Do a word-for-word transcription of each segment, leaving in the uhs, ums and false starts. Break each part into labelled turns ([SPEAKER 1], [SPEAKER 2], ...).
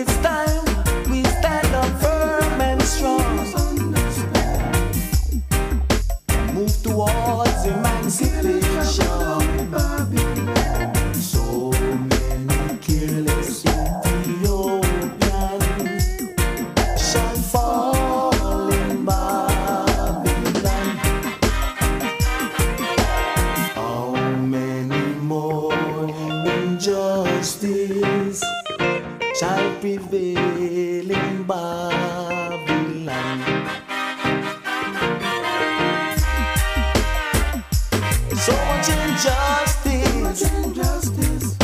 [SPEAKER 1] It's time we stand up firm and strong. Move towards emancipation. So many careless Ethiopians shall fall in Babylon. How many more injustice shall prevail in Babylon? So much injustice, injustice.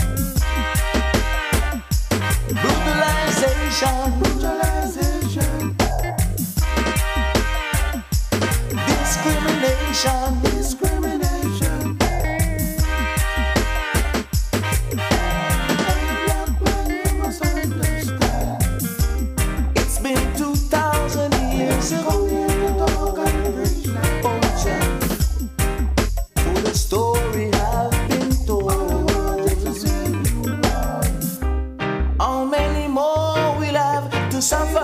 [SPEAKER 1] Brutalization, brutalization. Discrimination, discrimination. It's been two thousand years ago. The story has been told. How many more will have to suffer?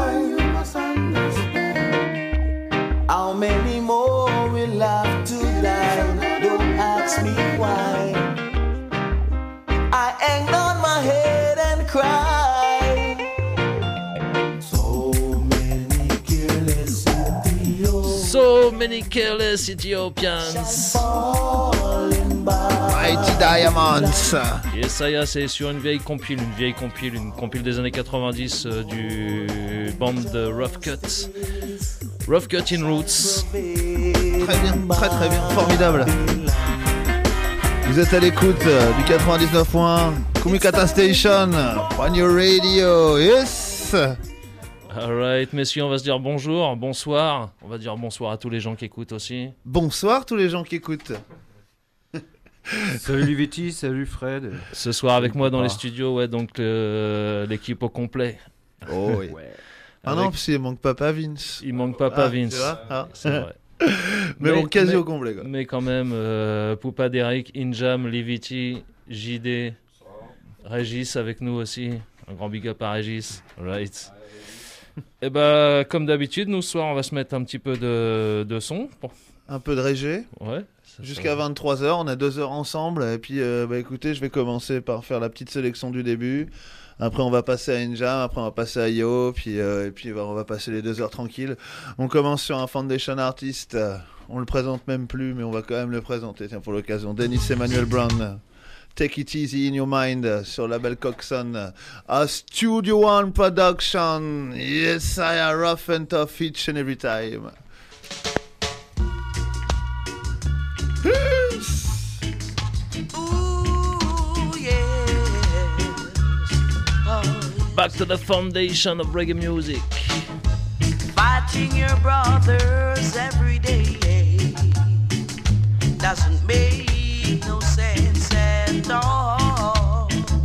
[SPEAKER 1] How many more will have to die? Don't ask me why. I hang on my head and cry. So many careless Ethiopians.
[SPEAKER 2] So many careless Ethiopians.
[SPEAKER 3] Mighty Diamonds.
[SPEAKER 2] Yes, ça y est, c'est sur une vieille compile, une vieille compile, une compile des années quatre-vingt-dix euh, du band de Rough Cut. Rough Cut in Roots.
[SPEAKER 3] Très bien, très très bien, formidable. Vous êtes à l'écoute euh, du quatre-vingt-dix-neuf point un Kumikata Station on your radio, yes.
[SPEAKER 2] Alright, messieurs, on va se dire bonjour, bonsoir. On va dire bonsoir à tous les gens qui écoutent aussi.
[SPEAKER 3] Bonsoir tous les gens qui écoutent.
[SPEAKER 4] Salut Liviti, salut Fred.
[SPEAKER 2] Ce soir avec moi dans les studios, ouais, donc euh, l'équipe au complet.
[SPEAKER 3] Oh oui. Ouais. Ah
[SPEAKER 2] avec...
[SPEAKER 3] non, parce qu'il manque Papa Vince.
[SPEAKER 2] Il manque Papa
[SPEAKER 3] ah,
[SPEAKER 2] Vince.
[SPEAKER 3] Ah.
[SPEAKER 2] C'est vrai.
[SPEAKER 3] mais, mais bon, quasi mais, au complet quoi.
[SPEAKER 2] Mais quand même, euh, Poupa Derek, Injam, Liviti, J D, Régis avec nous aussi. Un grand big up à Régis. Right. Et bah, comme d'habitude, nous ce soir, on va se mettre un petit peu de, de son. Bon.
[SPEAKER 3] Un peu de régé.
[SPEAKER 2] Ouais.
[SPEAKER 3] Jusqu'à vingt-trois heures, on a deux heures ensemble. Et puis, euh, bah écoutez, je vais commencer par faire la petite sélection du début. Après, on va passer à Injam. Après, on va passer à Yo. Puis, euh, et puis, bah, on va passer les deux heures tranquilles. On commence sur un foundation artist. On le présente même plus, mais on va quand même le présenter. Tiens, pour l'occasion, Dennis Emmanuel Brown. Take It Easy in Your Mind sur le label Coxon. A Studio One production. Yes, I am rough and tough each and every time.
[SPEAKER 1] Ooh, yes. Oh,
[SPEAKER 2] back to the foundation of reggae music.
[SPEAKER 1] Fighting your brothers every day doesn't make no sense at all.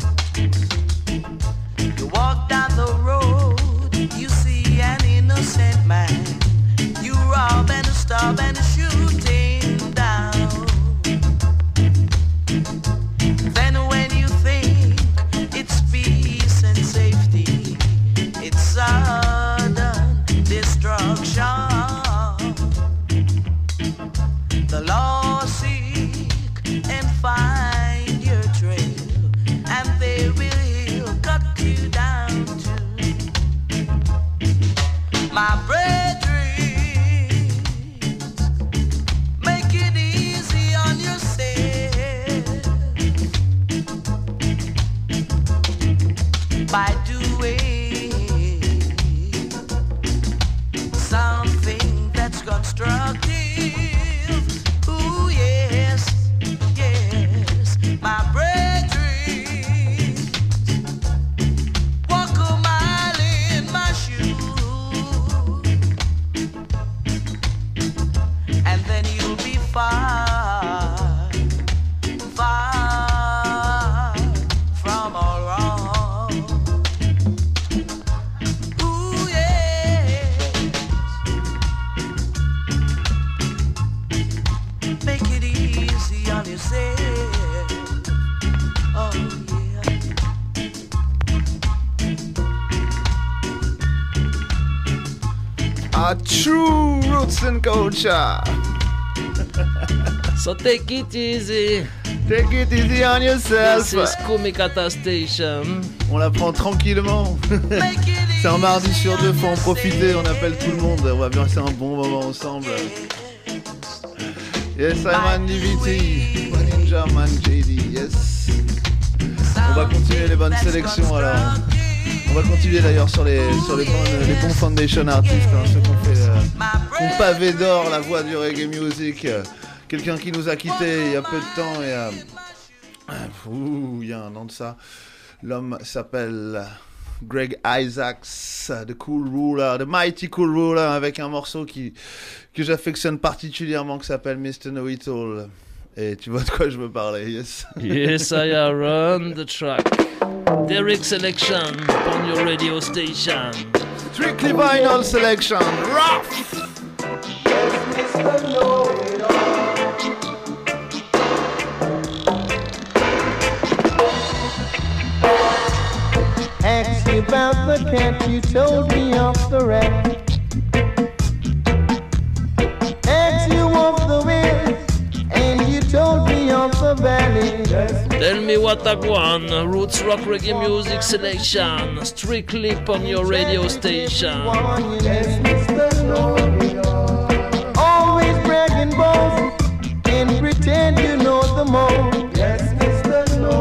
[SPEAKER 1] You walk down the road, you see an innocent man, you rob and stop and shoot him down. Then when you think it's peace and safety, it's sudden destruction. The law seek and find your trail, and they will cut you down too. My brethren, make it easy on yourself by doing something that's constructive. Ooh, yes, yes, my brethren, walk a mile in my shoes, and then you'll be far, far from all wrong. Ooh, yes, make it easy on yourself. Oh, yeah.
[SPEAKER 3] Our true roots and culture.
[SPEAKER 2] So take it easy.
[SPEAKER 3] Take it easy on yourself.
[SPEAKER 2] This is Kumikata Station.
[SPEAKER 3] On la prend tranquillement. C'est un mardi sur deux, faut en profiter. On appelle tout le monde. On va bien passer un bon moment ensemble. Yes, I'm Andy V T. Ninja Man J D. Yes. On va continuer les bonnes sélections alors. On va continuer d'ailleurs sur les sur les bons, les bons foundation artistes, hein, ceux qui ont fait euh, ont pavé d'or la voix du reggae music. Quelqu'un qui nous a quittés il y a peu de temps et euh, ouh, il y a un an de ça. L'homme s'appelle Greg Isaacs, The Cool Ruler, The Mighty Cool Ruler, avec un morceau qui que j'affectionne particulièrement qui s'appelle mister Know It All. Et tu vois de quoi je veux parler, yes.
[SPEAKER 2] Yes, I run the track. Derek Selection on your radio station.
[SPEAKER 3] Strictly vinyl selection, rough.
[SPEAKER 4] Asked you about the cat, you told me off the rack. Asked you off the wind, and you told me off the valley.
[SPEAKER 2] Tell me what I want, roots rock reggae music selection, strictly on your radio station.
[SPEAKER 4] Always bragging both and pretend you know the most. Yes, Mister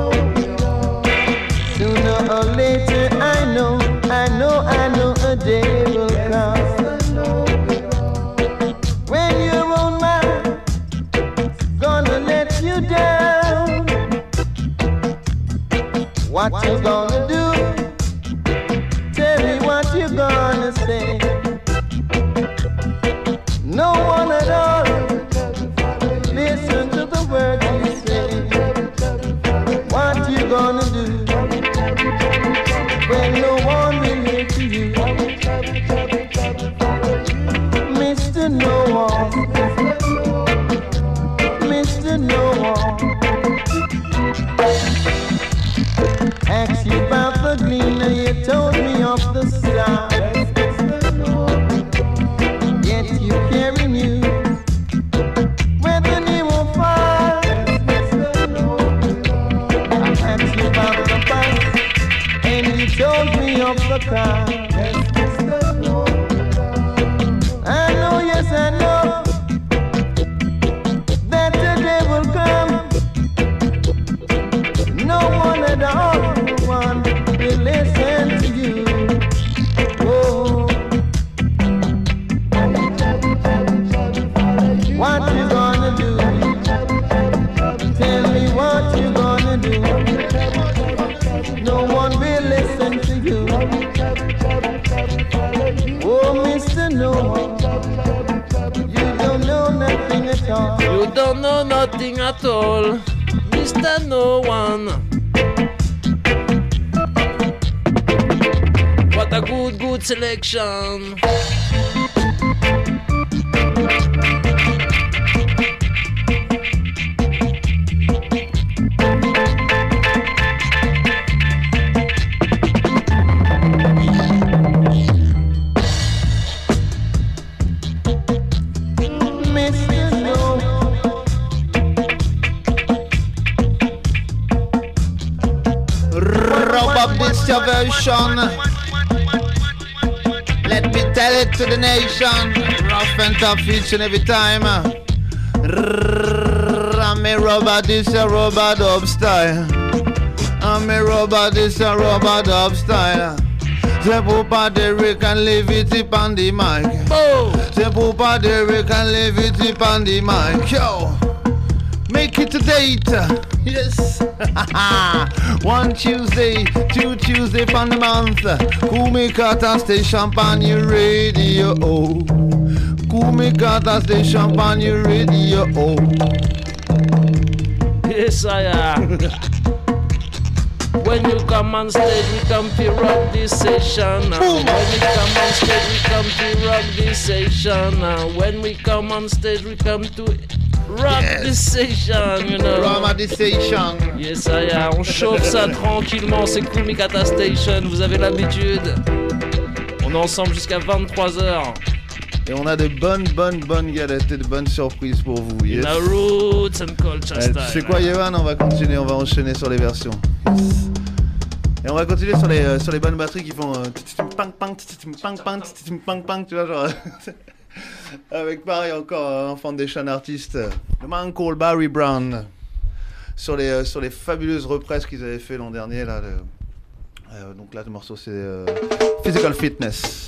[SPEAKER 4] Sooner or later, I know, I know, I know a day will come when your own mind gonna let you down. What you gonna do? Tell me what you gonna say. No one at all listen to the words you say. What you gonna do when no one will hear to you? Mister No One, Mister No One. Asked you about the gleaner, you told me of the star. Yet you carry news where the name will fall. I asked you about the bus, and you told me of the car. I know, yes, I know that the day will come. No one at all one will listen to you. Oh, what you gonna do? Tell me what you gonna do. No one will listen to you. Oh, Mister No One, you don't know nothing at all.
[SPEAKER 2] You don't know nothing at all, Mister No One. What a good, good selection.
[SPEAKER 3] Version. Let me tell it to the nation. Rough and tough each and every time. I'm a robot, this a robot dub style. I'm a robot, this a robot dub style. C'est pour pas Derek and leave it on the mic. C'est pour pas Derek and leave it on the mic. Yo, make it a date. Yes. One Tuesday, two Tuesday from the month. Kumikata Station on your radio. Kumikata Station on your radio.
[SPEAKER 2] Yes, I am. When you come on stage, we come to rock this session. When we come on stage, we come to rock this session. When we come on stage, we come to rock yes. This session, you know.
[SPEAKER 3] Rock this station.
[SPEAKER 2] Yes, I am. On chauffe ça tranquillement. C'est Kumikata Station. Vous avez l'habitude. On est ensemble jusqu'à vingt-trois heures.
[SPEAKER 3] Et on a de bonnes, bonnes, bonnes galettes et de bonnes surprises pour vous. Yes.
[SPEAKER 2] In our roots and culture
[SPEAKER 3] Euh,
[SPEAKER 2] style.
[SPEAKER 3] tu sais quoi, Johan, on va continuer, on va enchaîner sur les versions. Yes. Et on va continuer sur les, euh, sur les bonnes batteries qui font euh, pang pang pang pang pang pang, tu vois, genre avec pareil encore euh, un foundation artiste, euh, le man called Barry Brown, sur les euh, sur les fabuleuses reprises qu'ils avaient fait l'an dernier là. Le, euh, donc là le morceau c'est euh, Physical Fitness.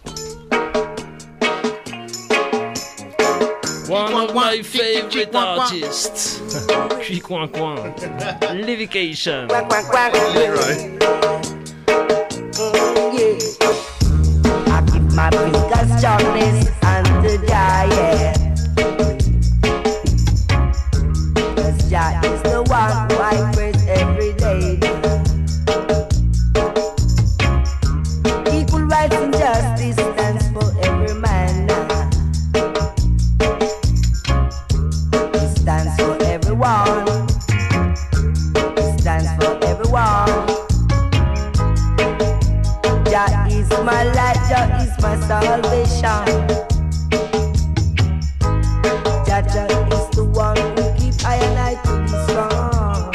[SPEAKER 2] One of my favorite artists. Puis coin coin. Levication.
[SPEAKER 5] Quack, quack, quack.
[SPEAKER 3] Right.
[SPEAKER 5] Mm, yeah. I keep my physical strongness under Jah, yeah. 'Cause Jah is the one who I praise every day. Equal rights and justice stands for every man. It stands for everyone. It stands for everyone. Jah is my light, Jah is my salvation. Jah Jah is the one who keep I and I to be strong.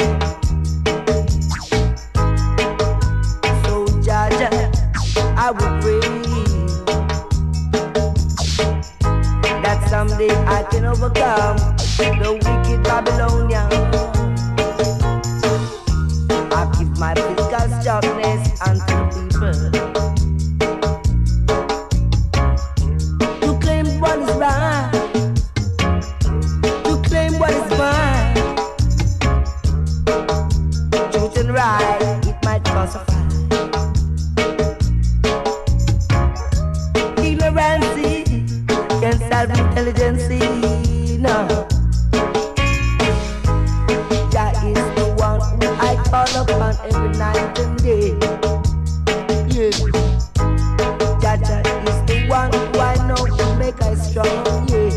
[SPEAKER 5] So Jah Jah, I will pray that someday I can overcome the wicked Babylonian. I give my physical sharpness unto the people to claim what is right, to claim what is mine. Truth and right, it might cause a fight. Ignorance can solve intelligence, no. Jah is the one who I call upon every night and day. Yeah. Jah Jah is the one who I know will make us strong. Yeah.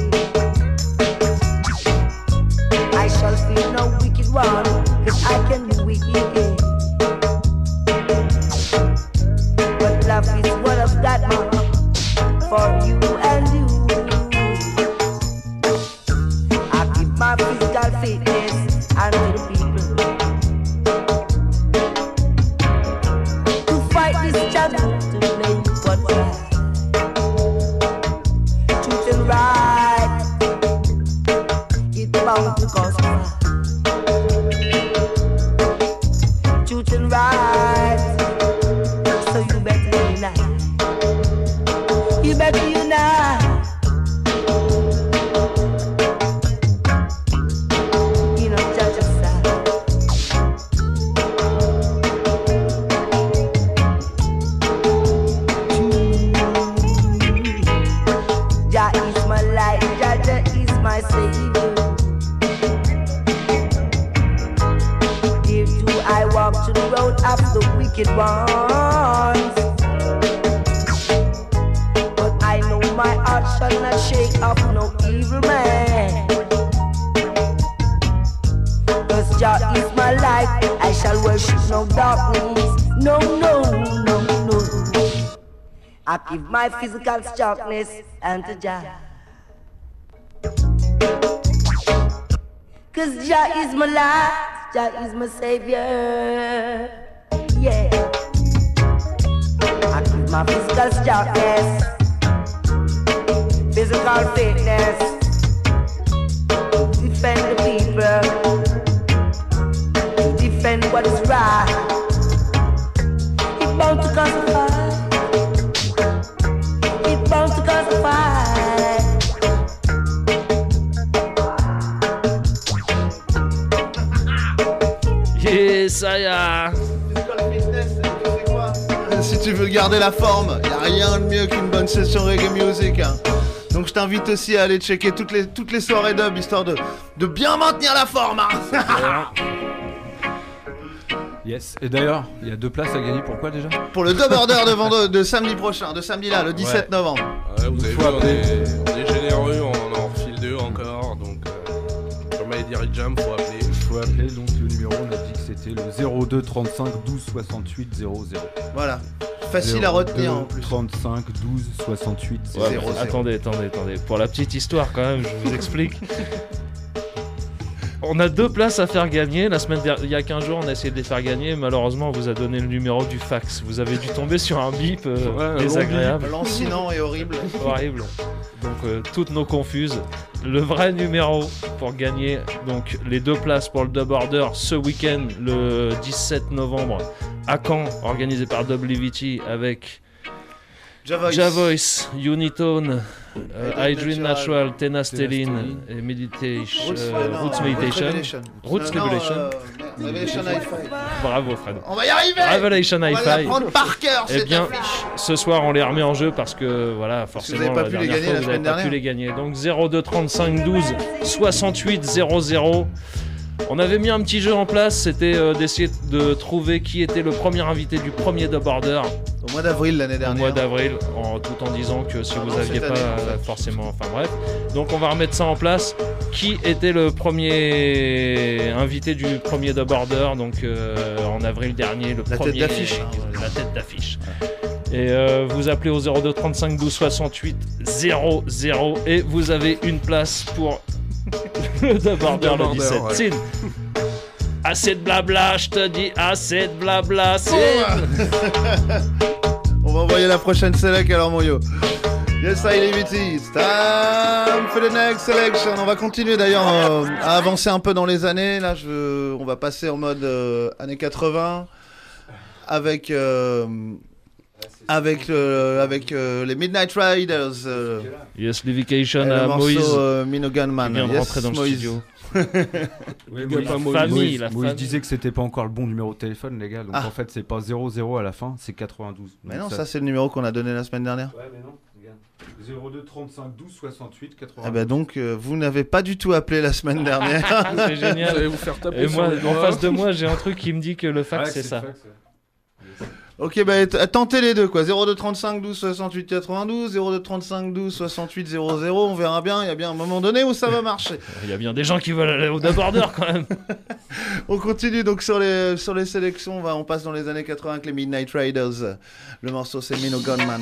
[SPEAKER 5] I shall fear no wicked one, 'cause I can be wicked. But love is what I've got for you and you. I keep my physical fitness unto the people to fight this struggle, to play what's right, truth and right. It's bound to cause fight. Truth and right. So you better unite. You better unite. You know, judge us out. Jah is my light, Jah Jah is my savior. Here do I walk to the road of the wicked ones. But I know my heart shall not shake off no evil man. 'Cause Jah is my light, I shall worship no darkness. No, no, no, no. I give my physical sharpness unto Jah. 'Cause Jah is my light, Jah is my savior. Yeah. I give my physical sharpness, physical fitness, to defend the people, to defend what is right. It's bound to cause a fight. It's bound to cause a fight.
[SPEAKER 2] Yes, I am.
[SPEAKER 3] Si tu veux garder la forme, y a rien de mieux qu'une bonne session reggae music. Hein. Donc je t'invite aussi à aller checker toutes les, toutes les soirées dub, histoire de, de bien maintenir la forme. Hein.
[SPEAKER 6] Yes, et d'ailleurs, il y a deux places à gagner, pourquoi déjà?
[SPEAKER 3] Pour le dub order de, vendre, de samedi prochain, de samedi là, le dix-sept novembre.
[SPEAKER 7] Ouais, vous avez vu,
[SPEAKER 6] Faut
[SPEAKER 7] on
[SPEAKER 6] appeler.
[SPEAKER 7] est, on est généreux, on en refile deux encore, donc euh, comme a dit Rick Jam, faut appeler.
[SPEAKER 6] Il faut appeler, donc le numéro, on a dit que c'était le zéro deux trente-cinq douze soixante-huit zéro zéro.
[SPEAKER 3] Voilà. facile à retenir en plus.
[SPEAKER 6] trente-cinq, douze, soixante-huit.
[SPEAKER 2] Ouais,
[SPEAKER 3] zéro,
[SPEAKER 2] mais
[SPEAKER 3] zéro.
[SPEAKER 2] attendez, attendez, attendez. Pour la petite histoire, quand même, je vous explique. On a deux places à faire gagner. La semaine dernière, il y a quinze jours, on a essayé de les faire gagner. Malheureusement, on vous a donné le numéro du fax. Vous avez dû tomber sur un bip euh,
[SPEAKER 6] Ouais, un
[SPEAKER 2] désagréable,
[SPEAKER 3] Lancinant et horrible.
[SPEAKER 2] horrible. Donc, euh, toutes nos confuses. Le vrai numéro pour gagner donc les deux places pour le Dub Order ce week-end, le dix-sept novembre, à Caen, organisé par W V T avec
[SPEAKER 3] Javoice.
[SPEAKER 2] Javoice, Unitone, euh,
[SPEAKER 3] Hydrin
[SPEAKER 2] Hydrin
[SPEAKER 3] Natural,
[SPEAKER 2] Natural, Tenastelline
[SPEAKER 6] Tenastelline.
[SPEAKER 2] et Meditation,
[SPEAKER 3] Roots,
[SPEAKER 2] euh,
[SPEAKER 3] euh, non,
[SPEAKER 2] Roots Meditation. Roots
[SPEAKER 3] Non, non,
[SPEAKER 2] Revelation.
[SPEAKER 3] euh, Revelation Hi-Fi.
[SPEAKER 2] Bravo Fred.
[SPEAKER 3] On va y arriver.
[SPEAKER 2] Revelation
[SPEAKER 3] On va
[SPEAKER 2] Hi-Fi.
[SPEAKER 3] l'apprendre par cœur.
[SPEAKER 2] Eh
[SPEAKER 3] cette
[SPEAKER 2] bien,
[SPEAKER 3] affiche.
[SPEAKER 2] ce soir on les remet en jeu parce que voilà,
[SPEAKER 3] que
[SPEAKER 2] forcément
[SPEAKER 3] vous avez pas
[SPEAKER 2] la
[SPEAKER 3] pu les
[SPEAKER 2] dernière
[SPEAKER 3] gagner
[SPEAKER 2] fois
[SPEAKER 3] la
[SPEAKER 2] vous n'avez
[SPEAKER 3] semaine
[SPEAKER 2] pas pu
[SPEAKER 3] dernière.
[SPEAKER 2] les gagner. Donc zéro deux trente-cinq douze soixante-huit zéro zéro. On avait mis un petit jeu en place, c'était euh, d'essayer de trouver qui était le premier invité du premier Dub Order
[SPEAKER 3] Au mois d'avril l'année
[SPEAKER 2] au
[SPEAKER 3] dernière.
[SPEAKER 2] mois d'avril, en, tout en disant que si
[SPEAKER 3] Ah
[SPEAKER 2] vous
[SPEAKER 3] non,
[SPEAKER 2] n'aviez
[SPEAKER 3] cette
[SPEAKER 2] pas
[SPEAKER 3] année, en
[SPEAKER 2] euh,
[SPEAKER 3] fait.
[SPEAKER 2] forcément, enfin bref. Donc on va remettre ça en place. Qui était le premier invité du premier Dub Order, donc euh, en avril dernier, le
[SPEAKER 3] La tête
[SPEAKER 2] premier,
[SPEAKER 3] d'affiche, hein.
[SPEAKER 2] la tête d'affiche. Et euh, vous appelez au zéro deux trente-cinq douze soixante-huit zéro zéro et vous avez une place pour le Dub Order
[SPEAKER 7] Dub
[SPEAKER 2] le
[SPEAKER 7] Order,
[SPEAKER 2] dix-sept.
[SPEAKER 7] ouais.
[SPEAKER 2] Sin. Assez de blabla, je te dis, assez de blabla, Sin.
[SPEAKER 3] On va envoyer la prochaine select alors mon yo. Yes, I leave it. It's time for the next selection. On va continuer d'ailleurs euh, à avancer un peu dans les années. Là, je, on va passer en mode euh, années quatre-vingts avec euh, avec euh, avec euh, les Midnight Riders. Euh,
[SPEAKER 2] Yes,
[SPEAKER 3] et
[SPEAKER 2] Levication
[SPEAKER 3] le
[SPEAKER 2] à
[SPEAKER 3] morceau
[SPEAKER 2] Moïse.
[SPEAKER 3] euh, Minogan
[SPEAKER 2] qui
[SPEAKER 3] Man.
[SPEAKER 2] vient de
[SPEAKER 3] Yes,
[SPEAKER 2] rentrer dans le
[SPEAKER 3] Moïse.
[SPEAKER 2] studio.
[SPEAKER 6] Oui,
[SPEAKER 2] Moïse,
[SPEAKER 6] Moïse,
[SPEAKER 2] la famille,
[SPEAKER 6] Moïse,
[SPEAKER 2] la
[SPEAKER 6] Moïse
[SPEAKER 2] famille.
[SPEAKER 6] disait que c'était pas encore le bon numéro de téléphone, les gars. Donc
[SPEAKER 3] Ah.
[SPEAKER 6] en fait, c'est pas zéro zéro à la fin, c'est quatre-vingt-douze.
[SPEAKER 3] Mais
[SPEAKER 6] Donc
[SPEAKER 3] non, ça c'est le numéro qu'on a donné la semaine dernière.
[SPEAKER 6] Ouais, mais non, regarde. zéro deux trente-cinq douze soixante-huit quatre-vingt-douze.
[SPEAKER 3] Eh ben donc, euh, vous n'avez pas du tout appelé la semaine dernière.
[SPEAKER 2] C'est
[SPEAKER 7] Vous
[SPEAKER 2] génial.
[SPEAKER 7] allez vous faire taper
[SPEAKER 2] Et
[SPEAKER 7] sur
[SPEAKER 2] moi,
[SPEAKER 7] les
[SPEAKER 2] en
[SPEAKER 7] doigts.
[SPEAKER 2] face de moi, j'ai un truc qui me dit que le fax,
[SPEAKER 6] Ouais,
[SPEAKER 2] c'est ça.
[SPEAKER 6] le fax, ouais.
[SPEAKER 3] Ok, bah t- tentez les deux quoi. zéro deux trente-cinq douze soixante-huit quatre-vingt-douze, zéro deux trente-cinq douze soixante-huit zéro zéro. On verra bien. Il y a bien un moment donné où ça va marcher.
[SPEAKER 2] Il y a bien des gens qui veulent aller au Dub Order quand même.
[SPEAKER 3] On continue donc sur les sur les sélections. On va on passe dans les années quatre-vingts avec les Midnight Riders. Le morceau c'est Minogan Man.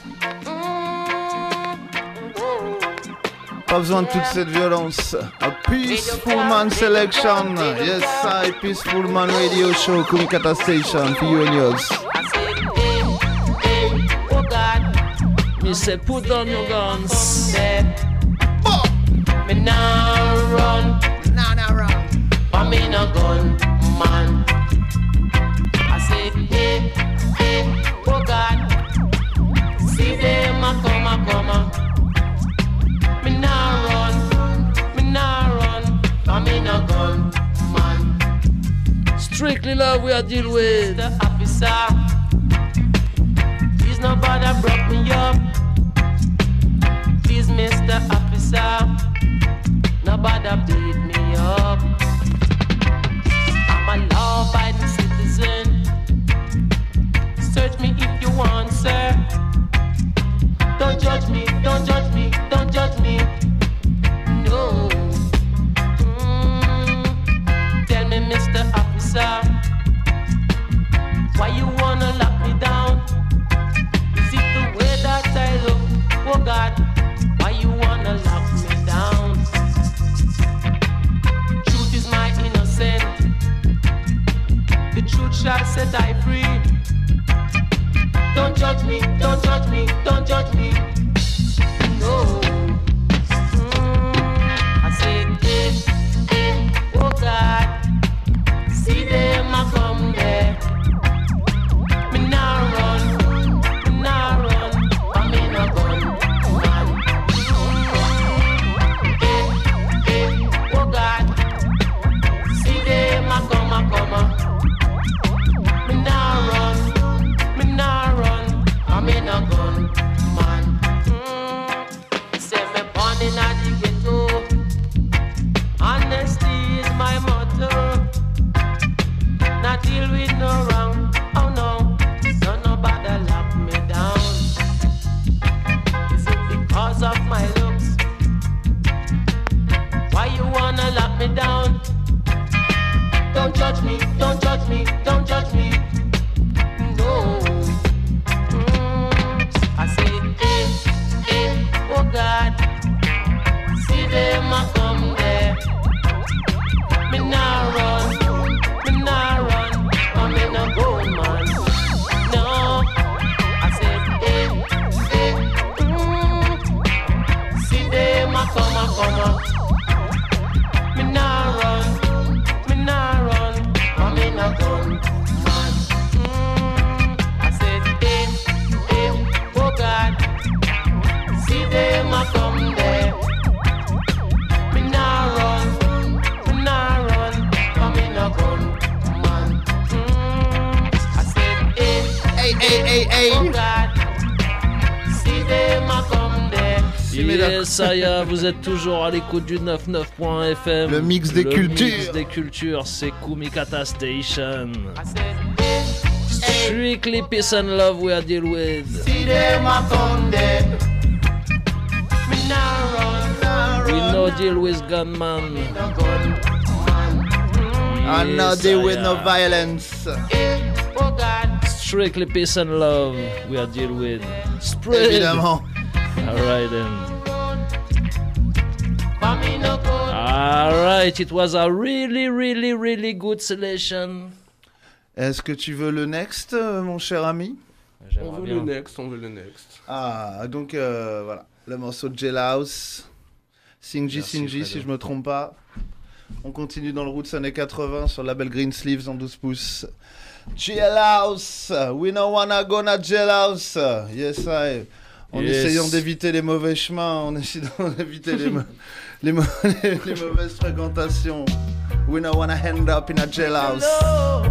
[SPEAKER 3] Pas besoin de toute cette violence. A Peaceful Man Selection. Yes, I Peaceful Man Radio Show. Kumikata Station for you and yours.
[SPEAKER 1] I said, hey, hey, oh God,
[SPEAKER 2] Me say put down your guns.
[SPEAKER 1] said, me now run, now now run, but me no gun man. I said, hey, hey, oh God, see them a come a come a. Me now run, me now run, but me no gun man.
[SPEAKER 2] Strictly love we are deal with.
[SPEAKER 1] The officer, please nobody broke me up. Please, Mister Officer, nobody beat me up. I'm a law-abiding citizen. Search me if you want, sir. Don't judge me, don't judge me, don't judge me. No. Mm. Tell me, Mister Officer, why you wanna lock me down? Is it the way that I look? Oh God, why you wanna lock me down? Truth is my innocence. The truth shall set I free. Don't judge me, don't judge me, don't judge me. No. Mm, I say, eh, eh, oh God, see them a come there. Me nah run, me nah run, but me no gun man. Eh, eh, oh God, see them a come a come a. Me nah run, me nah run, but me no gun man. Mm. God, see them a come there.
[SPEAKER 2] Yes, Aya, vous êtes toujours à l'écoute du quatre-vingt-neuf point F M.
[SPEAKER 3] Le mix des
[SPEAKER 2] Le
[SPEAKER 3] cultures.
[SPEAKER 2] mix des cultures, c'est Kumikata Station.
[SPEAKER 1] I said, hey, hey,
[SPEAKER 2] Strictly peace and love we are deal with.
[SPEAKER 1] see them a come there. Me nah run, nah
[SPEAKER 2] We
[SPEAKER 1] run,
[SPEAKER 2] no deal with gunman.
[SPEAKER 1] no gun, man.
[SPEAKER 3] I'm not
[SPEAKER 2] Yes,
[SPEAKER 3] deal with
[SPEAKER 2] Aya.
[SPEAKER 3] no violence.
[SPEAKER 1] Hey, oh God,
[SPEAKER 2] Strictly peace and love we are deal with. Spread.
[SPEAKER 3] Évidemment.
[SPEAKER 2] Alright then.
[SPEAKER 1] for me no gun.
[SPEAKER 2] Alright, it was a really, really, really good selection.
[SPEAKER 3] Est-ce que tu veux le next, euh, mon cher ami?
[SPEAKER 7] On
[SPEAKER 2] J'aimerais
[SPEAKER 7] veut
[SPEAKER 2] bien.
[SPEAKER 7] le next, on veut le next.
[SPEAKER 3] Ah, donc euh, voilà, le morceau de Jailhouse, Singji
[SPEAKER 2] Merci,
[SPEAKER 3] Singji,
[SPEAKER 2] Fredo.
[SPEAKER 3] si je me trompe pas. On continue dans le Roots années quatre-vingts sur le label Green Sleeves en douze pouces. Jailhouse, we no wanna go na Jailhouse. Yes, I. En
[SPEAKER 2] Yes.
[SPEAKER 3] essayant d'éviter les mauvais chemins, en essayant d'éviter les, mau- les, mau- les, les mauvaises fréquentations. We no wanna end up in a jailhouse. Oh!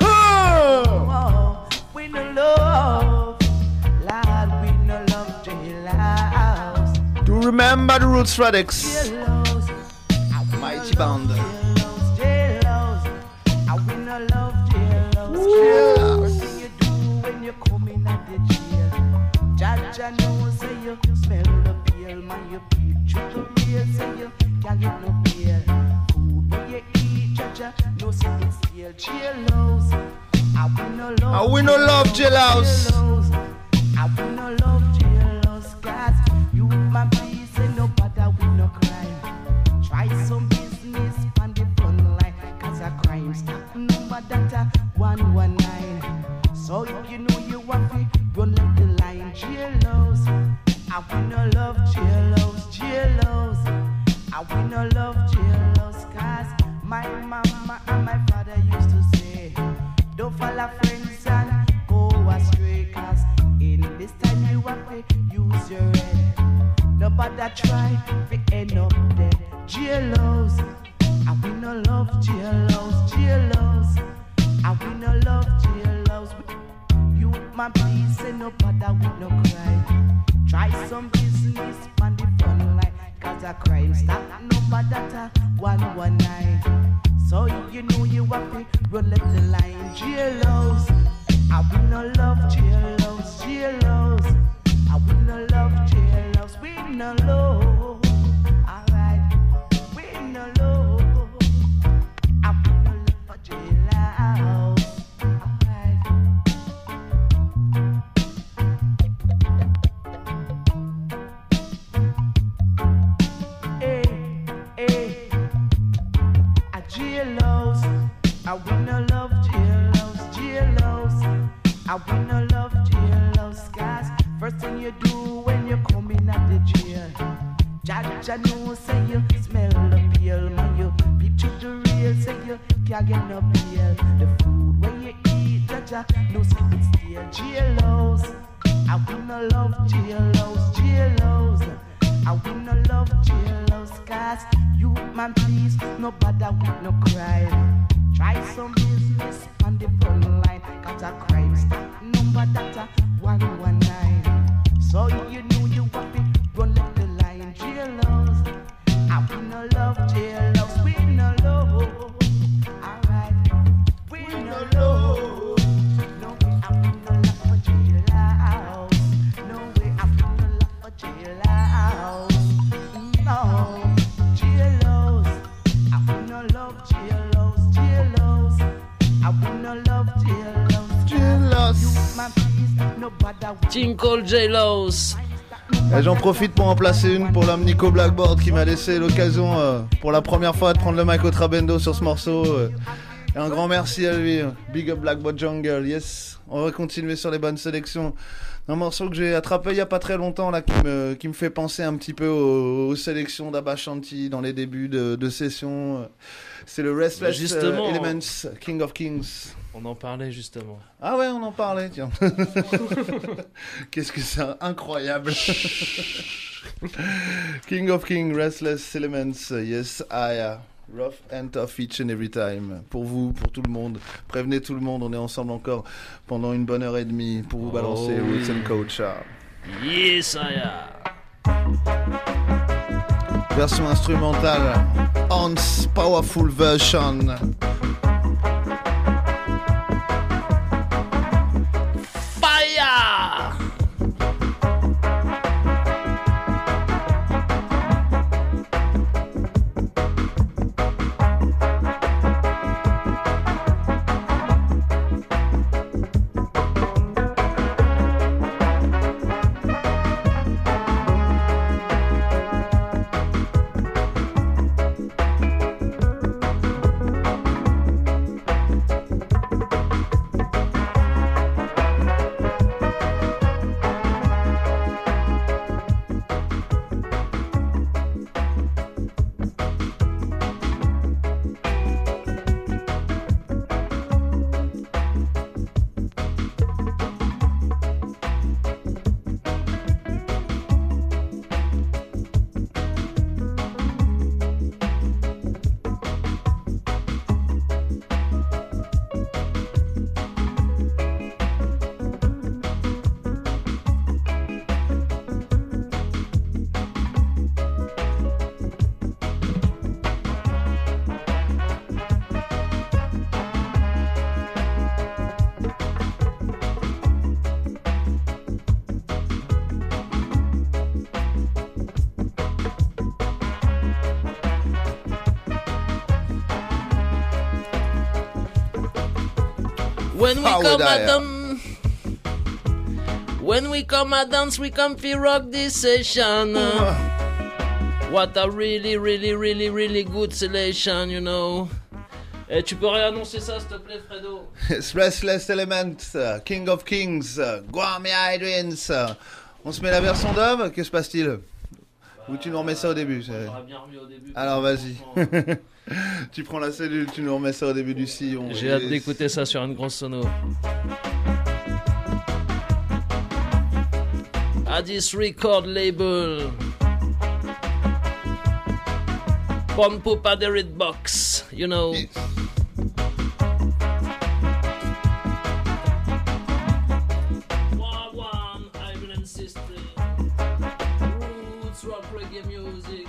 [SPEAKER 5] Oh, we no love, Lord, we no love jailhouse.
[SPEAKER 3] Do remember the Roots Radix,
[SPEAKER 5] Jailhouse,
[SPEAKER 3] mighty band.
[SPEAKER 5] jailhouse, jailhouse. I we no love jailhouse.
[SPEAKER 3] Jailhouse.
[SPEAKER 5] First thing you do when you come in at the jail, Jaja know say you smell the beer, man you peep through the beer, say you can't get no beer. Food when you eat, Jaja know say it's still jailhouse. I we no love.
[SPEAKER 3] Ah, we no love jailhouse.
[SPEAKER 5] I we no love jailhouse, cause you my peace and no bother with no crime. Try some business on the front line, cause a crime stop number data one one nine. So you know you want to run like the line, jailhouse. I we no love jailhouse, jailhouse. I we no love jailhouse, cause my mama and my father used to say, don't follow friends and go astray, cause in this time you have to use your head. Nobody try to end up dead. Jailhouse, I we no love jailhouse, jailhouse. I we no love jailhouse. You man please say no bother with no crime. Try some business on the front line, cause a crime stop number data one one nine. So you know you have to run up the line, jailhouse. I we no love jailhouse, jailhouse. I we no love jailhouse, we no love. Alright, we no love. I we no love for jailhouse. Alright. Hey, hey. A jailhouse, I we no love jailhouse, jailhouse. I we no love jailhouse, cause first thing you do when you come in at the jail, Jaja know say you smell the peel, man you picture the real, say you can't get no peel. The food when you eat, Jaja know say it's still jailhouse. I we no love jailhouse, jailhouse. I we no love jailhouse, cause you man please no bother with no crime. Try some business on the front line, cause a crime stop number data one one nine. So you know you have to run like the line, jailhouse. I we no love jailhouse, we no love. Alright, we no love. No way I we no love for jailhouse. No way I we no love for jailhouse. No, jailhouse. I we no love jailhouse, jailhouse. I we no love jailhouse.
[SPEAKER 3] Jailhouse.
[SPEAKER 5] You my peace, no bother with
[SPEAKER 2] Tinkle Jailhouse.
[SPEAKER 3] Et j'en profite pour en placer une pour l'homme Nico Blackboard qui m'a laissé l'occasion euh, pour la première fois de prendre le mic au Trabendo sur ce morceau. euh. Et un grand merci à lui. Big up Blackboard Jungle, yes. On va continuer sur les bonnes sélections. Un morceau que j'ai attrapé il y a pas très longtemps là, qui me, qui me fait penser un petit peu aux, aux sélections d'Abba Shanti dans les débuts de, de session. C'est le Restless
[SPEAKER 2] Justement.
[SPEAKER 3] euh, Elements, King of Kings.
[SPEAKER 2] On en parlait justement.
[SPEAKER 3] Ah ouais, on en parlait, tiens. Qu'est-ce que c'est incroyable. King of Kings, Restless Elements, yes, I. Rough and tough each and every time. Pour vous, pour tout le monde. Prévenez tout le monde, on est ensemble encore pendant une bonne heure et demie pour vous balancer
[SPEAKER 2] Oh,
[SPEAKER 3] Roots
[SPEAKER 2] oui.
[SPEAKER 3] and Culture.
[SPEAKER 2] Yes, I am.
[SPEAKER 3] Version instrumentale, Hans Powerful Version.
[SPEAKER 2] Fire! When we
[SPEAKER 3] Power
[SPEAKER 2] come
[SPEAKER 3] Dial.
[SPEAKER 2] at them, when we come at dance, we come fi rock this session. uh. What a really, really, really, really good selection, you know. Eh, tu peux réannoncer ça, s'il te plaît, Fredo?
[SPEAKER 3] Restless Elements, uh, King of Kings, uh, Guarmy Hydrants. uh. On se met la version d'homme, que se passe-t-il? Ou tu nous remets ça au début? c'est-
[SPEAKER 2] J'aurais bien remis au début.
[SPEAKER 3] Alors vas-y. Tu prends la cellule, tu nous remets ça au début du sillon.
[SPEAKER 2] J'ai
[SPEAKER 3] Et-
[SPEAKER 2] hâte d'écouter ça sur une grosse sono. À this record label. Pon Pupa the Red Box, you know.
[SPEAKER 3] Yes.
[SPEAKER 2] Wagwan, Ireland Sister. Roots rock reggae music.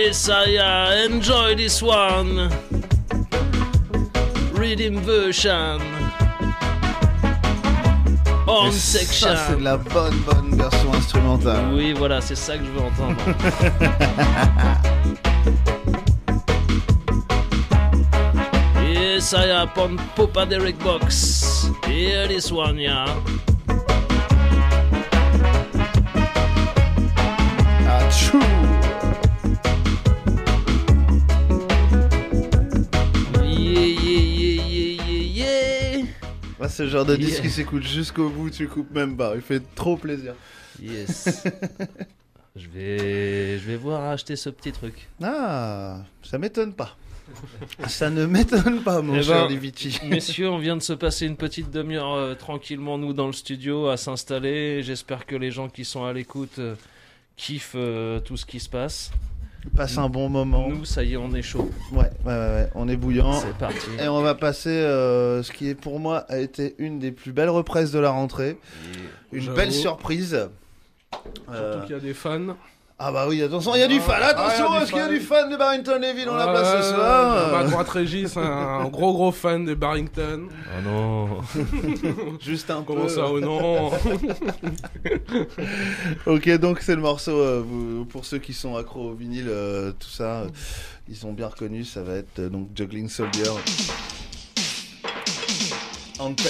[SPEAKER 2] Yes, I uh, enjoy this one. Rhythm version. On
[SPEAKER 3] Et
[SPEAKER 2] section.
[SPEAKER 3] ça, c'est de la bonne, bonne version instrumentale.
[SPEAKER 2] Oui, voilà, c'est ça que je veux entendre. Yes, I up on Papa Derek Box. Hear this one, yeah.
[SPEAKER 3] Achou.
[SPEAKER 2] Yeah, yeah, yeah, yeah, yeah, yeah.
[SPEAKER 3] Ouais, c'est le genre de disque
[SPEAKER 2] Yeah.
[SPEAKER 3] qui s'écoute jusqu'au bout, tu coupes même pas. Il fait trop plaisir.
[SPEAKER 2] Yes. je vais, je vais voir acheter ce petit truc.
[SPEAKER 3] Ah, ça m'étonne pas. Ça ne m'étonne pas, mon
[SPEAKER 2] Eh
[SPEAKER 3] cher
[SPEAKER 2] ben,
[SPEAKER 3] Liviti.
[SPEAKER 2] Messieurs, on vient de se passer une petite demi-heure euh, tranquillement, nous, dans le studio, à s'installer. J'espère que les gens qui sont à l'écoute euh, kiffent euh, tout ce qui se passe.
[SPEAKER 3] Passe un bon moment.
[SPEAKER 2] Nous, ça y est, on est chaud.
[SPEAKER 3] Ouais, ouais, ouais, ouais, on est bouillant.
[SPEAKER 2] C'est parti.
[SPEAKER 3] Et on va passer euh, ce qui est pour moi a été une des plus belles reprises de la rentrée. Une
[SPEAKER 7] J'avoue.
[SPEAKER 3] belle surprise.
[SPEAKER 7] Surtout
[SPEAKER 3] Euh,
[SPEAKER 7] qu'il y a des fans.
[SPEAKER 3] Ah bah oui, attention, il y a du fan. Attention,
[SPEAKER 7] Ah, il y a du
[SPEAKER 3] est-ce qu'il y a
[SPEAKER 7] fan.
[SPEAKER 3] du fan de Barrington Levy dans la
[SPEAKER 7] Ouais,
[SPEAKER 3] place ce
[SPEAKER 7] Ma
[SPEAKER 3] soir
[SPEAKER 7] droite Régis, un, un gros gros fan de Barrington.
[SPEAKER 2] Oh non.
[SPEAKER 3] Juste un peu.
[SPEAKER 7] Comment ça, oh non?
[SPEAKER 3] Ok, donc c'est le morceau, euh, vous- pour ceux qui sont accros au vinyle, euh, tout ça, euh, ils ont bien reconnu, ça va être euh, donc Juggling Soldier. Anthem.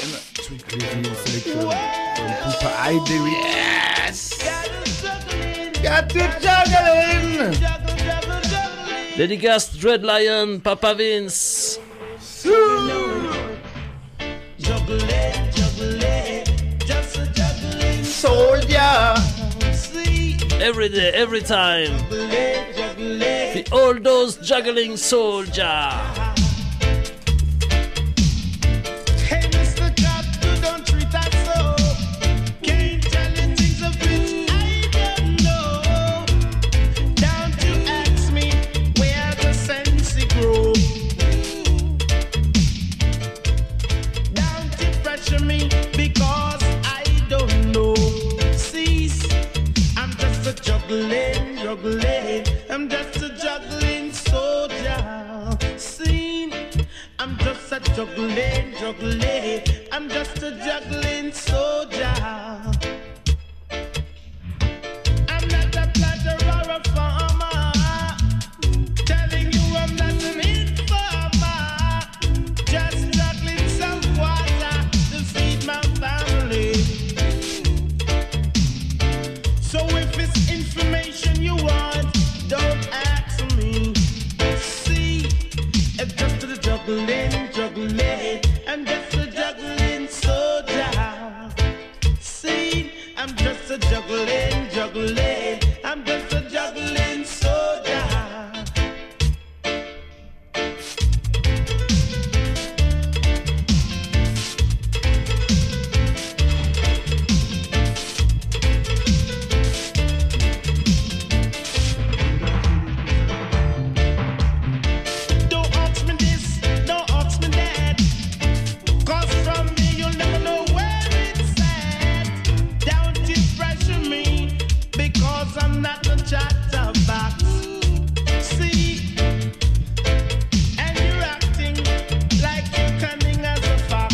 [SPEAKER 3] Yes! Got to juggling!
[SPEAKER 2] Dédicace Dread Lion, Papa Vince.
[SPEAKER 3] Soldier!
[SPEAKER 2] Every day, every time. The all those juggling soldier.
[SPEAKER 8] Hey, Mister Doctor, don't treat us so. Can't tell you things of which I don't know. Don't you ask me where the sense grow. Don't you pressure me because I don't know. Cease. I'm just a juggling, juggling. I'm just a juggling soldier. See, I'm just a juggling, juggling. I'm just a juggling soldier. I'm not a planter or a farmer. Telling you I'm not an informer. Just juggling some water to feed my family. So if it's information you want, don't ask me. See, it's just a juggling, juggling. I'm just a juggling soldier. See, I'm just a juggling, juggling. I'm just a juggling soldier. Don't ask me this, don't ask me that. Cause from me you'll never know where it's at. Don't you pressure me, because I'm not a chatterbox. See, and you're acting like you're cunning as a fox.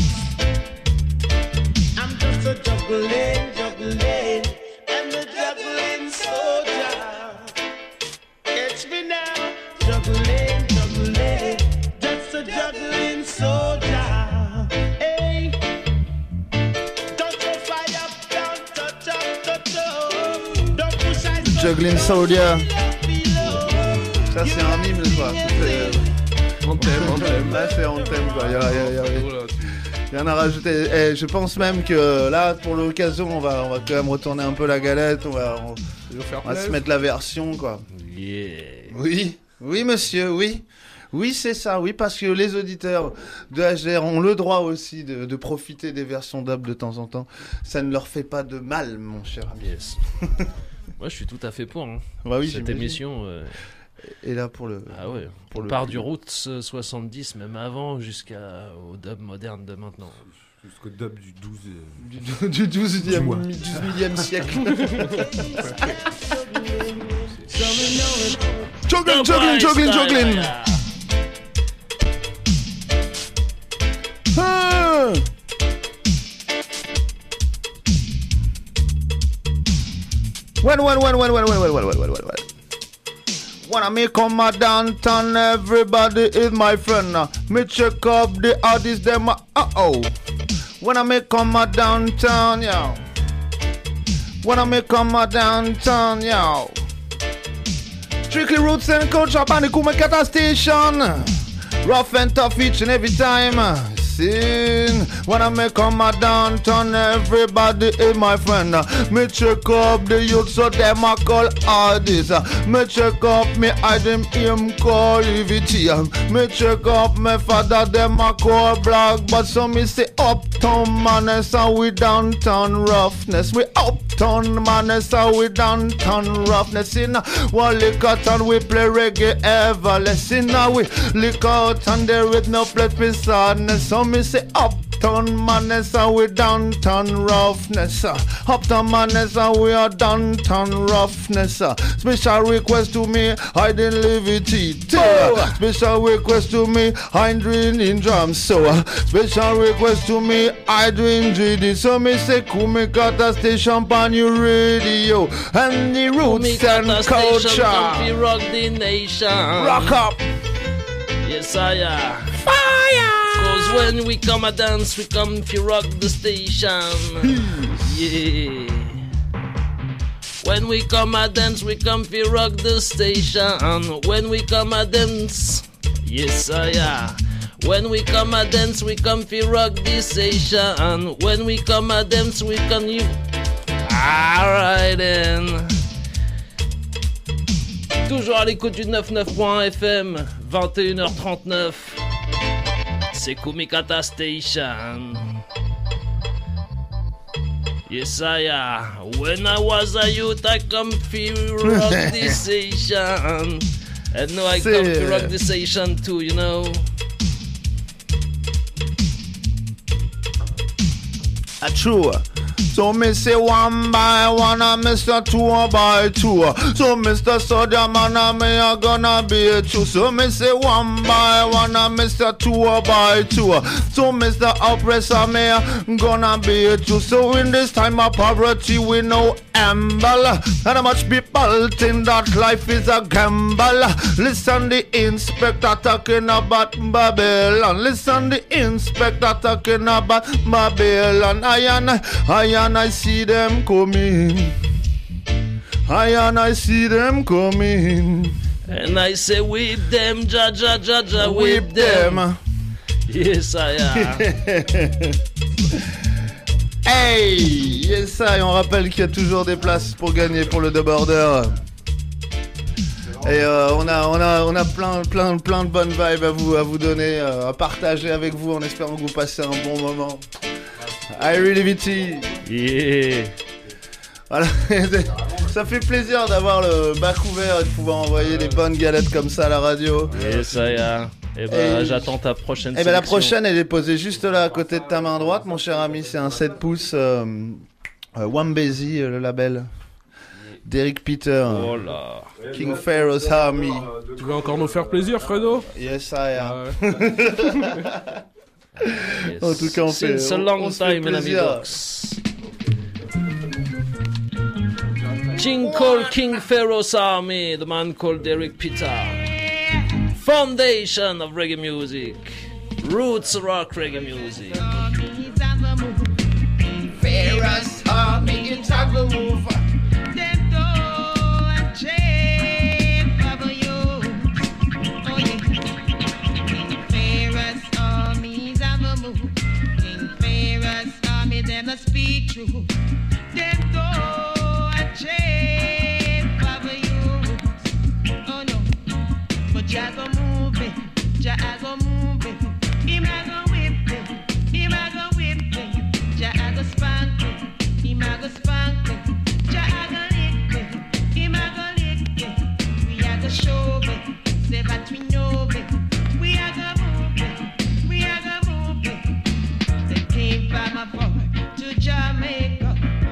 [SPEAKER 8] I'm just a juggling, juggling, and a juggling soldier. Catch me now, juggling, juggling, just a juggling soldier. Hey, don't go fire, don't touch up, touch up, don't push I so
[SPEAKER 3] Juggling Soldier.
[SPEAKER 8] below.
[SPEAKER 3] Ça, c'est un mime, quoi. C'est-
[SPEAKER 7] Anthem, Anthem.
[SPEAKER 3] Là, c'est Anthem, quoi. Il y a, il y a- il y a-
[SPEAKER 7] Oh là, tu-
[SPEAKER 3] rien à rajouter. Eh, je pense même que là, pour l'occasion, on va, on va quand même retourner un peu la galette. On va, on,
[SPEAKER 7] tu veux faire
[SPEAKER 3] on va se
[SPEAKER 7] plaisir?
[SPEAKER 3] mettre la version, quoi.
[SPEAKER 2] Yeah.
[SPEAKER 3] Oui, oui, monsieur, oui. Oui, c'est ça, oui, parce que les auditeurs de H D R ont le droit aussi de, de profiter des versions dub de temps en temps. Ça ne leur fait pas de mal, mon cher ami.
[SPEAKER 2] Yes. Moi, je suis tout à fait pour. Hein.
[SPEAKER 3] Bah oui,
[SPEAKER 2] Cette
[SPEAKER 3] j'imagine.
[SPEAKER 2] émission. euh,
[SPEAKER 3] Et là, pour le...
[SPEAKER 2] Ah ouais.
[SPEAKER 3] Pour
[SPEAKER 2] On
[SPEAKER 3] le-
[SPEAKER 2] part du Roots soixante-dix, même avant, jusqu'au dub moderne de maintenant.
[SPEAKER 6] Jusqu'au dub du douze. euh,
[SPEAKER 3] Du, du douzième,
[SPEAKER 6] Dis-moi.
[SPEAKER 3] mi- douze millième siècle. Juggling,
[SPEAKER 2] The
[SPEAKER 3] juggling,
[SPEAKER 2] boy
[SPEAKER 3] juggling,
[SPEAKER 2] style,
[SPEAKER 3] juggling.
[SPEAKER 2] yeah.
[SPEAKER 3] Ah. When, when, when, when, when, when, when, when, when, when, when. When I me come a downtown, everybody is my friend. Me check up the artists, them uh oh. When I me come a downtown, yo. When I me come a downtown, yo. Strictly roots and culture, on the Kumekata station. Rough and tough each and every time. Sin. When I me come a downtown, everybody is my friend. Me check up the youth, so them a call artists. Me check up me item him call E V T. Me check up me father, them a call black. But so me say uptown madness and we downtown roughness. We uptown madness and we downtown roughness. In one liquor town we play reggae ever less. In we lick out and there is no place for sadness. So me say uptown madness and we downtown roughness. Uptown madness and we are downtown roughness. Special request to me, I didn't live it. Oh. Special request to me, I dream in drums. So special request to me, I dream G D. So me say Kumekata station on your radio and the roots and culture.
[SPEAKER 2] We rock the nation.
[SPEAKER 3] Rock up.
[SPEAKER 2] Yes, I am.
[SPEAKER 3] Fire.
[SPEAKER 2] Cause when we come a dance, we come if you rock the station. Yeah. When we come a dance, we come if you rock the station. When we come a dance, yes I am. When we come a dance, we come if you rock the station. When we come a dance, we come you. Alright then. Toujours à l'écoute du quatre-vingt-neuf point F M, vingt et une heures trente-neuf. C'est Kumekata Station. Yes, I am. When I was a youth, I come feel rock the station. And now I come to rock the station too, you know.
[SPEAKER 3] A true. So me say one by one, and Mister two by two. So Mister Soldier Man, and me a gonna be a true. So me say one by one, and Mister two by two. So Mister Oppressor, me a gonna be a true. So in this time of poverty, we know amble. And much people think that life is a gamble. Listen the inspector talking about Babylon. Listen the inspector talking about Babylon. I and I and I see them coming. I and I see them coming.
[SPEAKER 2] And I say whip them, ja ja ja ja, whip, whip them. them. Yes I am.
[SPEAKER 3] Hey, yes I. On rappelle qu'il y a toujours des places pour gagner pour le The Border. Et euh, on a on a on a plein plein plein de bonnes vibes à vous à vous donner, euh, à partager avec vous en espérant que vous passez un bon moment. I really V T.
[SPEAKER 2] Yeah.
[SPEAKER 3] Voilà. Ça fait plaisir d'avoir le bac ouvert et de pouvoir envoyer des bonnes galettes comme ça à la radio.
[SPEAKER 2] Yes I am. Et bah et j'attends ta prochaine.
[SPEAKER 3] Et bah la prochaine elle est posée juste là à côté de ta main droite, mon cher ami. C'est un sept pouces euh, euh, Wambezi, le label d'Eric Peter.
[SPEAKER 2] Oh là.
[SPEAKER 3] King Pharaoh's Army.
[SPEAKER 7] Tu veux encore nous faire plaisir, Fredo?
[SPEAKER 3] Yes I am.
[SPEAKER 7] Ouais.
[SPEAKER 2] Yes.
[SPEAKER 3] En tout cas on fait,
[SPEAKER 2] Since a
[SPEAKER 3] on,
[SPEAKER 2] long
[SPEAKER 3] on se fait
[SPEAKER 2] time in
[SPEAKER 3] plaisir.
[SPEAKER 2] Amidox. King called King Pharaoh's Army, the man called Derek Peter. Foundation of reggae music. Roots rock reggae music.
[SPEAKER 8] Pharaoh's Army, it's a go move. Them don't change for you. Oh yeah. King Pharaoh's armies have a move. King Pharaoh's army, them a speak true. Them don't change for you. Oh no. But Jah go move it. Jah go move it. Him a go whip it. Him a go whip it. Jah a go spank it. Him a go spank it. Jah a go lick it. Him a go lick it. We a go show it. Say that we know it. We a go move it. We a go move it. They came from a boy to Jamaica.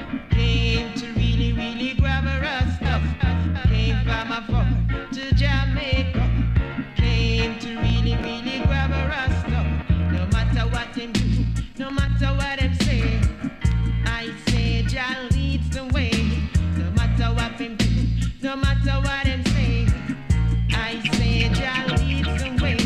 [SPEAKER 8] No matter what them say, I say Jah leads the way.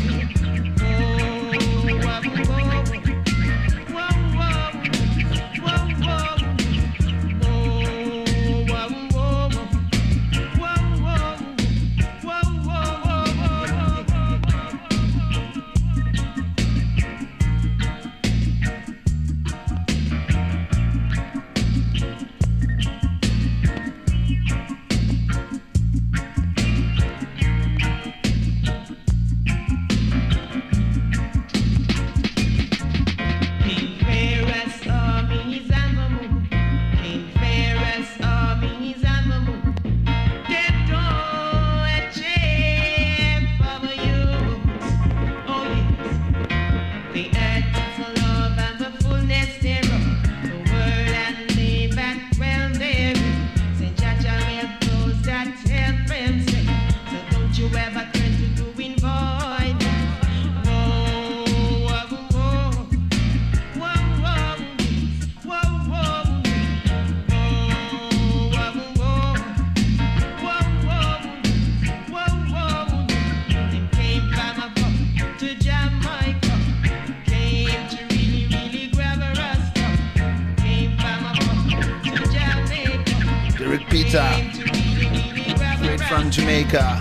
[SPEAKER 3] From Jamaica.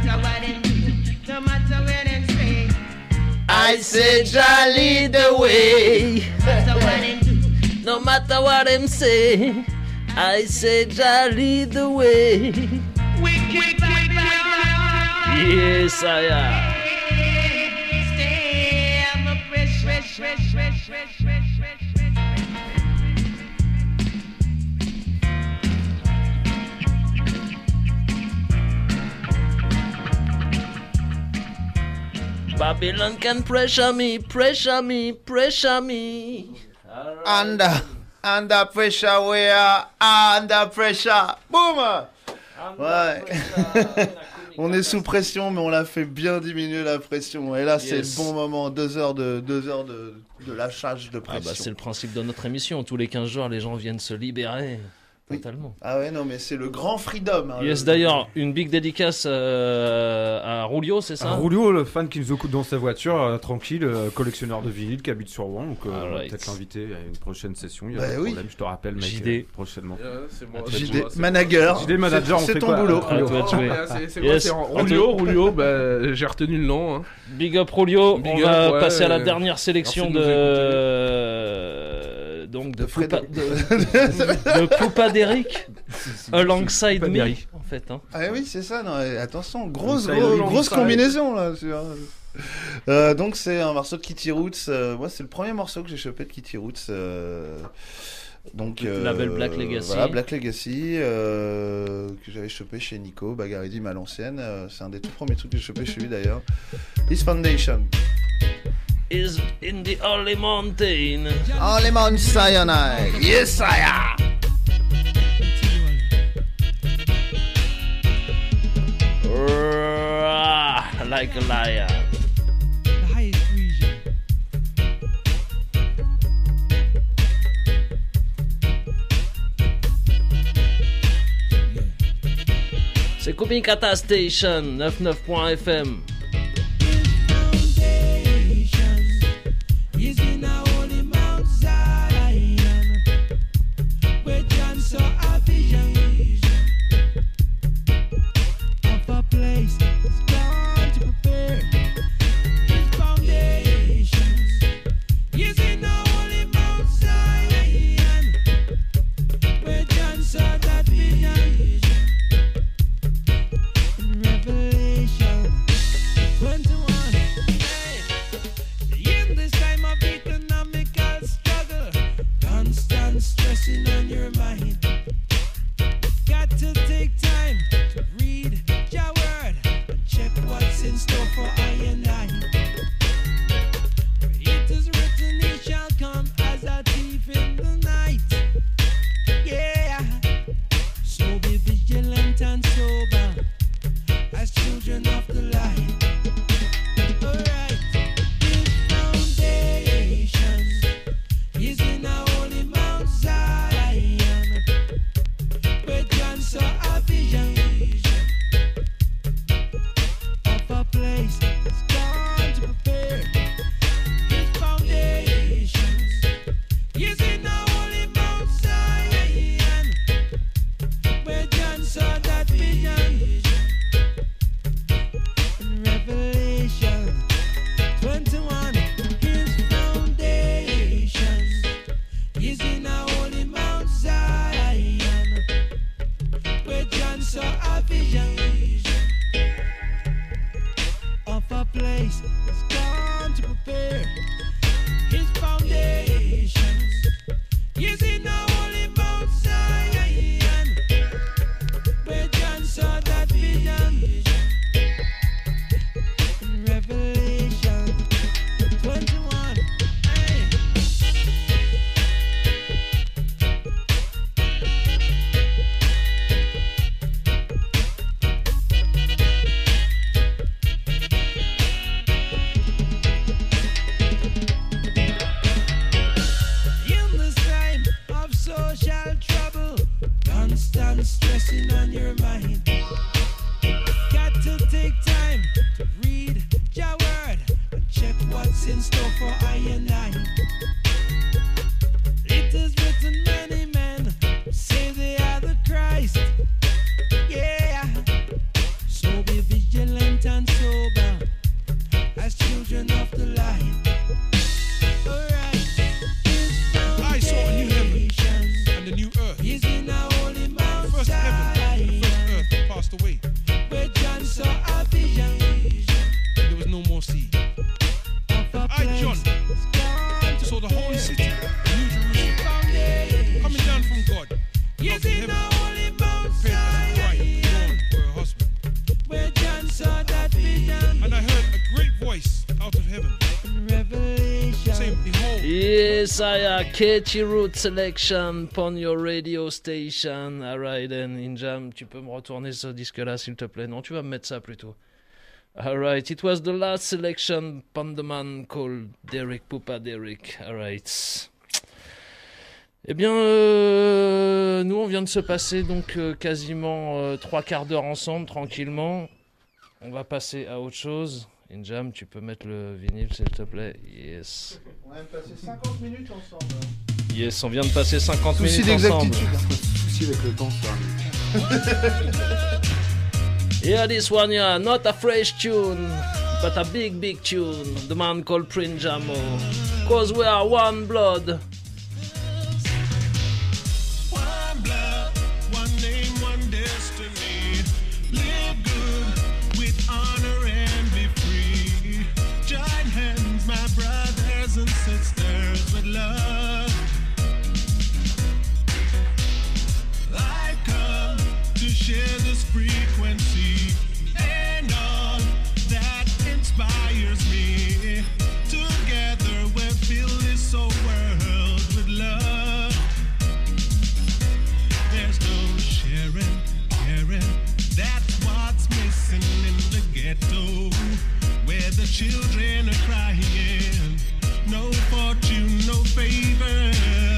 [SPEAKER 3] I say Jah lead the way.
[SPEAKER 2] No matter what them say, I say Jah lead the way. Yes, I am. Babylon can pressure me, pressure me, pressure me.
[SPEAKER 3] Under, under pressure, we are under pressure. Boom! Ouais. On est sous pression, mais on l'a fait bien diminuer la pression. Et là, c'est yes. Le bon moment. Deux heures de, deux heures de, de lâchage de pression.
[SPEAKER 2] Ah bah, c'est le principe de notre émission. Tous les quinze jours, les gens viennent se libérer.
[SPEAKER 3] Oui.
[SPEAKER 2] Totalement.
[SPEAKER 3] Ah ouais, non, mais c'est le grand freedom. Hein,
[SPEAKER 2] yes,
[SPEAKER 3] le...
[SPEAKER 2] d'ailleurs, une big dédicace euh, à Rulio, c'est ça?
[SPEAKER 6] À Rulio, le fan qui nous écoute dans sa voiture, euh, tranquille, euh, collectionneur de vinyles qui habite sur Rouen. Donc, euh, on va peut-être l'inviter à une prochaine session. Il y a
[SPEAKER 3] bah,
[SPEAKER 6] pas de
[SPEAKER 3] oui.
[SPEAKER 6] problème, je te rappelle, mec.
[SPEAKER 2] J D.
[SPEAKER 6] Euh, prochainement.
[SPEAKER 7] Yeah, c'est moi.
[SPEAKER 3] J D, manager.
[SPEAKER 6] J D, manager,
[SPEAKER 3] c'est,
[SPEAKER 6] on fait
[SPEAKER 3] ton
[SPEAKER 6] quoi,
[SPEAKER 3] boulot.
[SPEAKER 2] Ah, toi, tu es.
[SPEAKER 7] C'est, c'est
[SPEAKER 2] Yes.
[SPEAKER 7] moi, c'est Rulio, Rulio, bah, j'ai retenu le nom. Hein.
[SPEAKER 2] Big up Rulio.
[SPEAKER 7] Big
[SPEAKER 2] on
[SPEAKER 7] up,
[SPEAKER 2] va
[SPEAKER 7] ouais,
[SPEAKER 2] passer à la
[SPEAKER 7] euh,
[SPEAKER 2] dernière sélection
[SPEAKER 7] de.
[SPEAKER 2] de... Donc de,
[SPEAKER 3] De
[SPEAKER 2] Poupa,
[SPEAKER 3] Fred-
[SPEAKER 2] de, de Poupa d'Eric alongside
[SPEAKER 6] Poupa
[SPEAKER 2] me
[SPEAKER 6] d'Eric.
[SPEAKER 2] en fait hein.
[SPEAKER 3] Ah oui, c'est ça. Non, attention, grosse,
[SPEAKER 6] Alongside,
[SPEAKER 3] grosse,
[SPEAKER 6] alongside.
[SPEAKER 3] grosse combinaison là. Tu vois. Euh, donc c'est un morceau de Kitty Roots. Euh, moi, c'est le premier morceau que j'ai chopé de Kitty Roots. Euh, donc
[SPEAKER 2] Le
[SPEAKER 3] euh,
[SPEAKER 2] label Black Legacy.
[SPEAKER 3] Voilà, Black Legacy euh, que j'avais chopé chez Nico Bagaridim à l'ancienne. Euh, c'est un des tout premiers trucs que j'ai chopé chez lui d'ailleurs. His Foundation.
[SPEAKER 2] Is in the Holy Mountain.
[SPEAKER 3] Holy Mount Sinai. Yes, I am.
[SPEAKER 2] Rah, like a lion.
[SPEAKER 9] The highest region.
[SPEAKER 2] C'est Kubikata Station quatre-vingt-neuf point F M.
[SPEAKER 9] Is in a holy Mount Zion, where John saw a vision of a place he's gone to prepare his foundations. Is in a holy Mount Zion, where John saw that vision in Revelation twenty-one. In this time of economical struggle, constant stressing on your mind, got to take time to read your word and check what's in store for I and I. For it is written, he shall come as a thief in the night. Yeah, so be vigilant and sober as children of the light. Alright. Is in a holy Mount Zion, where John saw a vision
[SPEAKER 2] Yes, I a Katie Root selection on your radio station. Alright, then, Injam, tu peux me retourner ce disque-là, s'il te plaît. Non, tu vas me mettre ça plutôt. Alright, it was the last selection on the man called Derek Pupa Derek. Alright. Eh bien, euh, nous, on vient de se passer donc euh, quasiment euh, trois quarts d'heure ensemble, tranquillement. On va passer à autre chose. Injam, tu peux mettre le vinyle, s'il te plaît. Yes.
[SPEAKER 3] On vient de passer cinquante minutes ensemble.
[SPEAKER 2] Yes, on vient de passer cinquante
[SPEAKER 3] Souci
[SPEAKER 2] minutes ensemble.
[SPEAKER 6] Souci avec le temps, ça.
[SPEAKER 2] Yeah, this one, yeah, not a fresh tune, but a big, big tune. The man called Prince Jamo. Cause we are one blood.
[SPEAKER 8] One blood, one name, one destiny. Live good with honor and be free. Join hands, my brothers and sisters, with love. I come to share this frequency and all that inspires me. Together we'll fill this whole world with love. There's no sharing, caring. That's what's missing in the ghetto, where the children are crying. No fortune, no favor,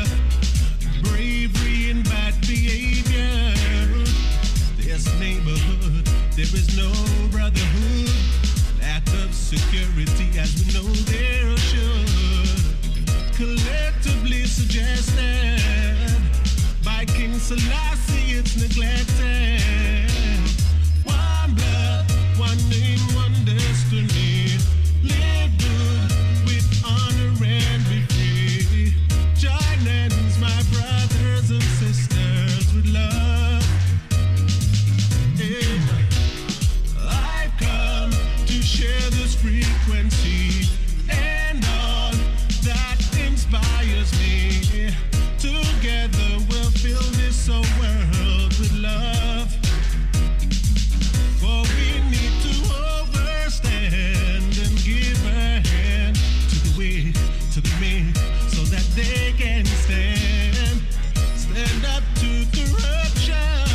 [SPEAKER 8] bravery and bad behavior. There's neighborhood, there is no brotherhood. Lack of security as we know there should. Collectively suggested by King Selassie, it's neglected. One blood, one name, one destiny. Live good with honor and be free. Join hands, my brothers and sisters, with love. Yeah. I've come to share this frequency and all that inspires me. Together we'll fill this whole world with love. For we need to overstand and give a hand to the weak, to the meek, so that they can stand. Stand up to corruption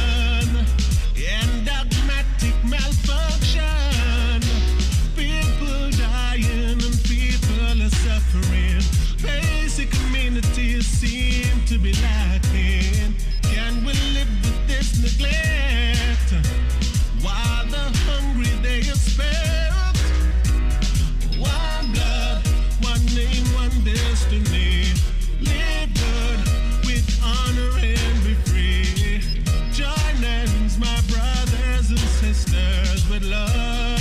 [SPEAKER 8] and dogmatic malfunction. People dying and people are suffering. Basic amenities seem to be lacking. Can we live with this neglect while the hungry they expect? One blood, one name, one destiny. Live good with honor and be free. Join hands, my brothers and sisters, with love.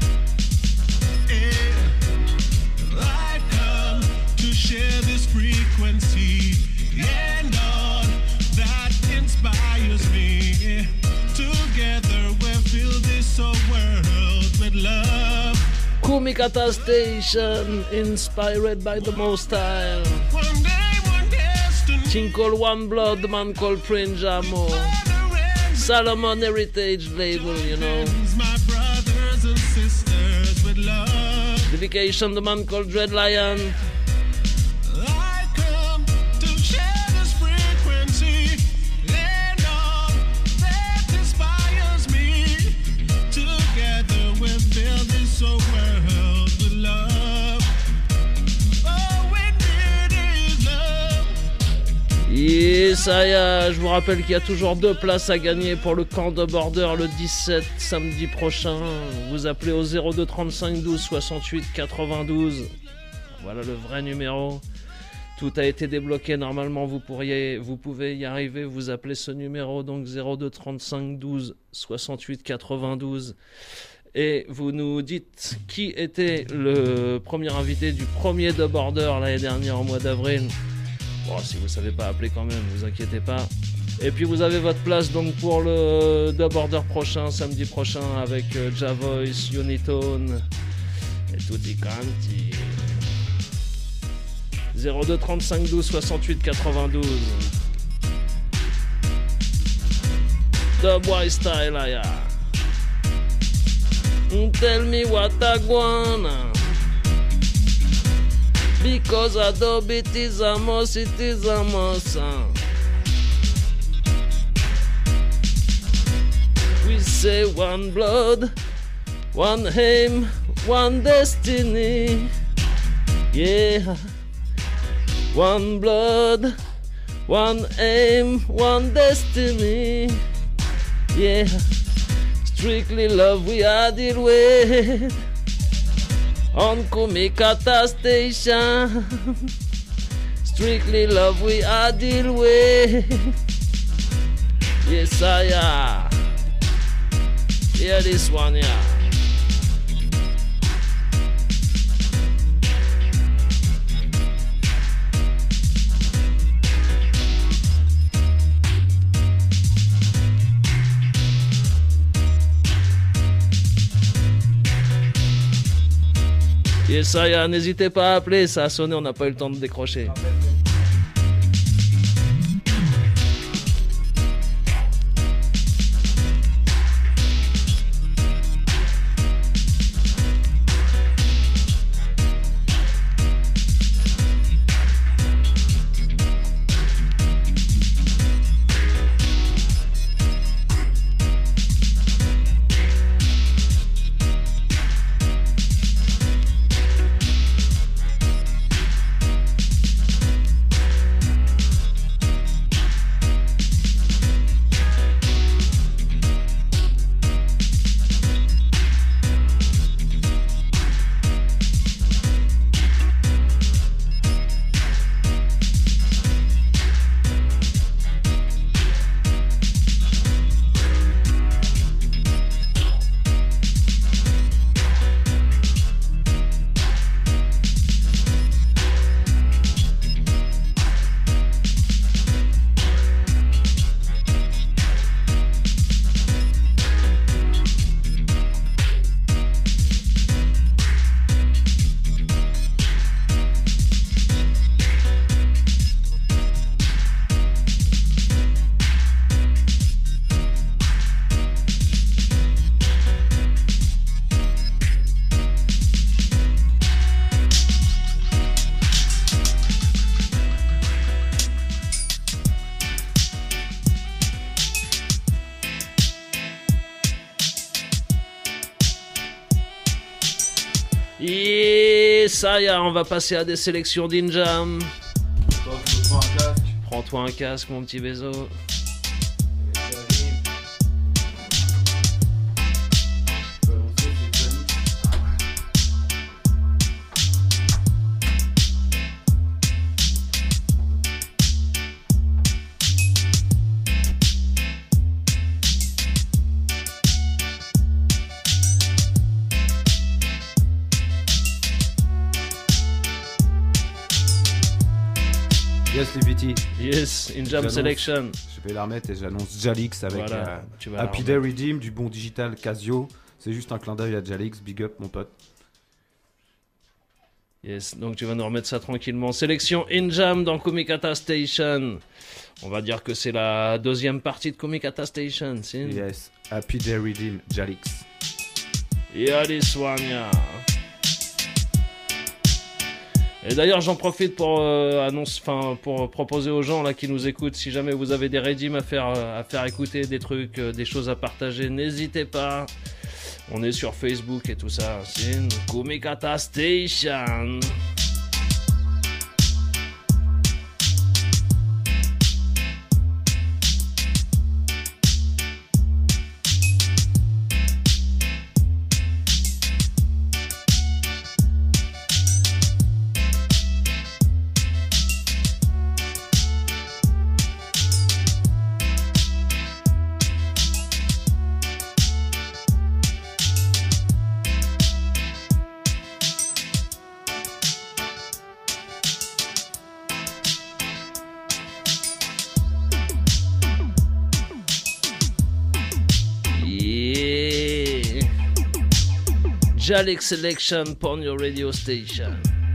[SPEAKER 8] Yeah. I've come to share this frequency and all that inspires me. Together we'll fill this whole world with love.
[SPEAKER 2] Kumikata Station, inspired by the Most High.
[SPEAKER 8] One day, one destiny.
[SPEAKER 2] King called One Blood, the man called Prince Jamo. Salomon Heritage label, you know.
[SPEAKER 8] My brothers and sisters with love.
[SPEAKER 2] Dedication, the man called Dread Lion.
[SPEAKER 8] I come to share this frequency and all that inspires me. Together we'll fill this whole world with love. Oh, we need is love.
[SPEAKER 2] Yes, Aya, je vous rappelle qu'il y a toujours deux places à gagner pour le camp de Border le dix-sept samedi prochain. Vous appelez au zéro deux trente-cinq douze soixante-huit quatre-vingt-douze. Voilà le vrai numéro. Tout a été débloqué. Normalement, vous pourriez, vous pouvez y arriver. Vous appelez ce numéro, donc zéro deux trente-cinq douze soixante-huit quatre-vingt-douze. Et vous nous dites qui était le premier invité du premier de Border l'année dernière au mois d'avril. Bon, si vous savez pas appeler quand même, vous inquiétez pas. Et puis vous avez votre place donc pour le The Border prochain, samedi prochain, avec euh, Javoice, Unitone et tutti quanti. zéro deux trente-cinq douze soixante-huit quatre-vingt-douze. The boy style, aya. Tell me what I wanna. Because adobe it is a must, it is a must. We say one blood, one aim, one destiny. Yeah. One blood, one aim, one destiny. Yeah. Strictly love we are deal with on Kumikata Station. Strictly love we are deal with. Yes, I am. Hear this one, yeah. Yes, ça y est, n'hésitez pas à appeler, ça a sonné, on n'a pas eu le temps de décrocher. Et ça y est, on va passer à des sélections d'Injam. Prends-toi un casque, mon petit Bézo.
[SPEAKER 6] Yes, Liberty.
[SPEAKER 2] Yes, Injam Selection.
[SPEAKER 6] Je vais la remettre et j'annonce Jalix avec
[SPEAKER 2] voilà,
[SPEAKER 6] euh, Happy Day Redeem, du bon digital Casio. C'est juste un clin d'œil à Jalix. Big up, mon pote.
[SPEAKER 2] Yes, donc tu vas nous remettre ça tranquillement. Sélection Injam dans Kumikata Station. On va dire que c'est la deuxième partie de Kumikata Station. Sin.
[SPEAKER 6] Yes, Happy Day Redeem, Jalix.
[SPEAKER 2] Yeah, this one, yeah. Et d'ailleurs, j'en profite pour euh, annonce, enfin pour proposer aux gens là qui nous écoutent, si jamais vous avez des redeems à faire à faire écouter, des trucs, euh, des choses à partager, n'hésitez pas. On est sur Facebook et tout ça. C'est Kumikata Station. Jalix selection on your radio station.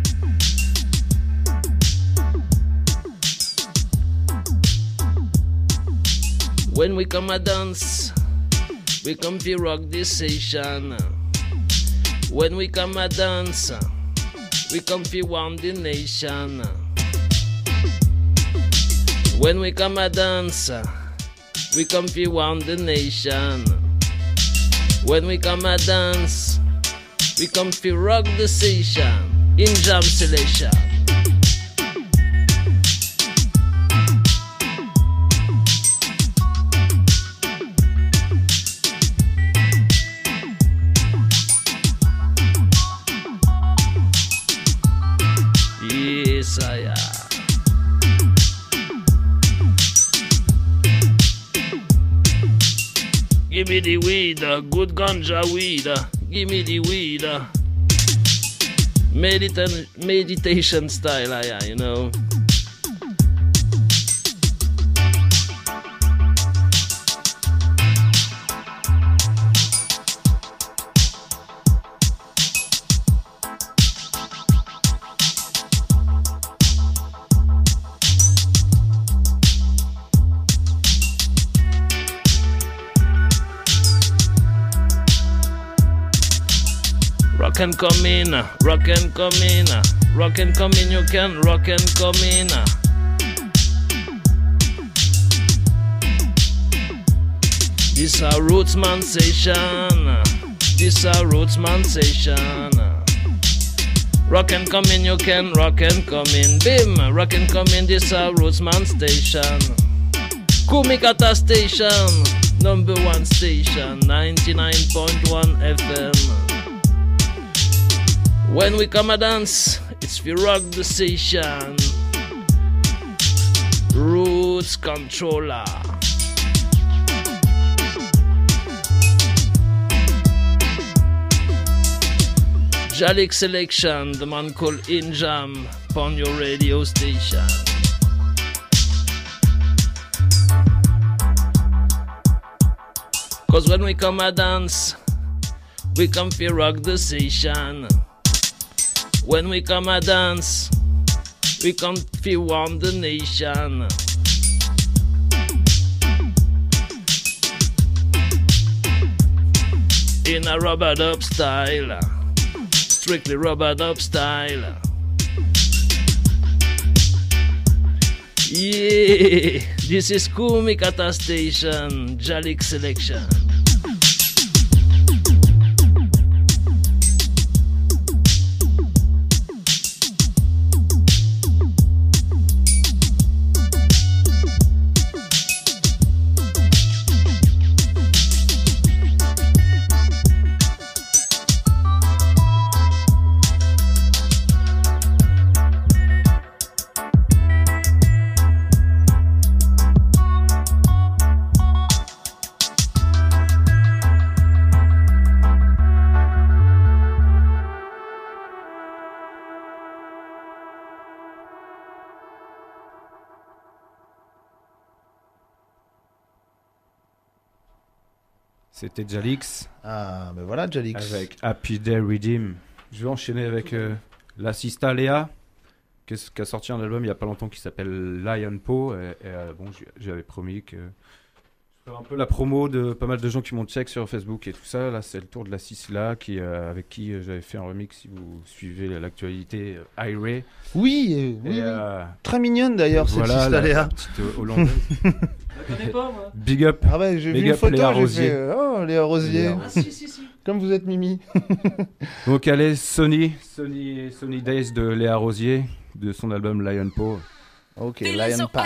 [SPEAKER 2] When we come a dance, we come to rock this station. When we come a dance, we come fi warm the nation. When we come a dance, we come fi warm the nation. When we come a dance, we come fi rock the station in jam selection. Yes, I am. Give me the weed, uh, good ganja weed. Uh, give me the weed. Uh, medita- meditation style, uh, yeah, you know. Rock and come in, rock and come in, rock and come in, you can rock and come in. This a Rootsman session, this a Rootsman session. Rock and come in, you can rock and come in. Bim, rock and come in, this a Rootsman station. Kumikata station, number one station, ninety-nine point one F M. When we come a dance, it's for rock the station. Roots controller. Jalik selection, the man called Injam, on your radio station. Cause when we come a dance, we come for rock the station. When we come a dance, we come fi warm the nation. In a rubber dub style, strictly rubber dub style. Yeah, this is Kumikata Station, Jalik selection.
[SPEAKER 6] C'était Jalix.
[SPEAKER 3] Ah, ben voilà, Jalix.
[SPEAKER 6] Avec Happy Day Redeem. Je vais enchaîner avec euh, la Sista Léa, qui a sorti un album il n'y a pas longtemps qui s'appelle Lion Paw. Et, et euh, bon, j'avais promis que je ferais un peu la promo de pas mal de gens qui m'ont check sur Facebook et tout ça. Là, c'est le tour de la Sisla qui, euh, avec qui euh, j'avais fait un remix. Si vous suivez l'actualité, euh, Iray.
[SPEAKER 3] Oui, euh, oui,
[SPEAKER 6] et,
[SPEAKER 3] oui.
[SPEAKER 6] Euh,
[SPEAKER 3] Très mignonne d'ailleurs,
[SPEAKER 6] voilà,
[SPEAKER 3] cette Sista
[SPEAKER 6] la,
[SPEAKER 3] Léa.
[SPEAKER 6] la petite euh, hollandaise.
[SPEAKER 2] Je la connais pas, moi.
[SPEAKER 6] Big up.
[SPEAKER 3] Ah ouais, j'ai
[SPEAKER 6] Big
[SPEAKER 3] vu une
[SPEAKER 6] up,
[SPEAKER 3] photo,
[SPEAKER 6] Léa
[SPEAKER 3] j'ai
[SPEAKER 6] Rosier.
[SPEAKER 3] fait euh, oh Léa Rosier.
[SPEAKER 6] Léa.
[SPEAKER 2] Ah si, si, si.
[SPEAKER 3] Comme vous êtes Mimi.
[SPEAKER 6] Donc elle est Sony, Sony, Sony Days de Léa Rosier, de son album Lion Paw.
[SPEAKER 3] Ok, Lion Paw.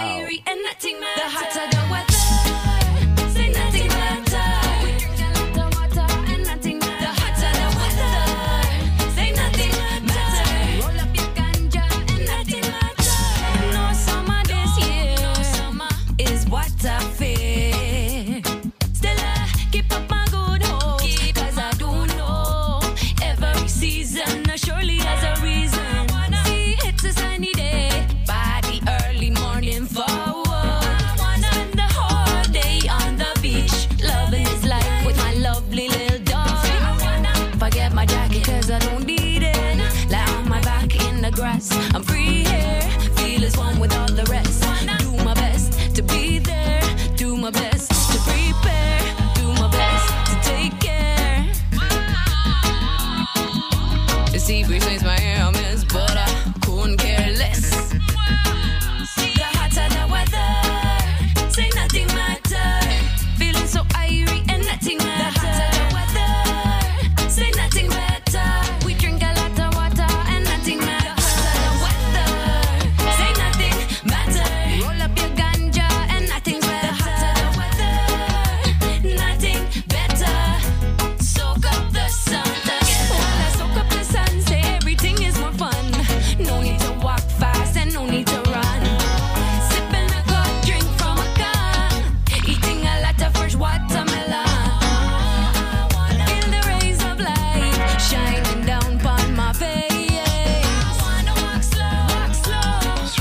[SPEAKER 3] I'm free here, feel as one with all the rest. Do my best to be there, do my best to prepare, do my best to take care. The sea breeze makes my hair, I miss, but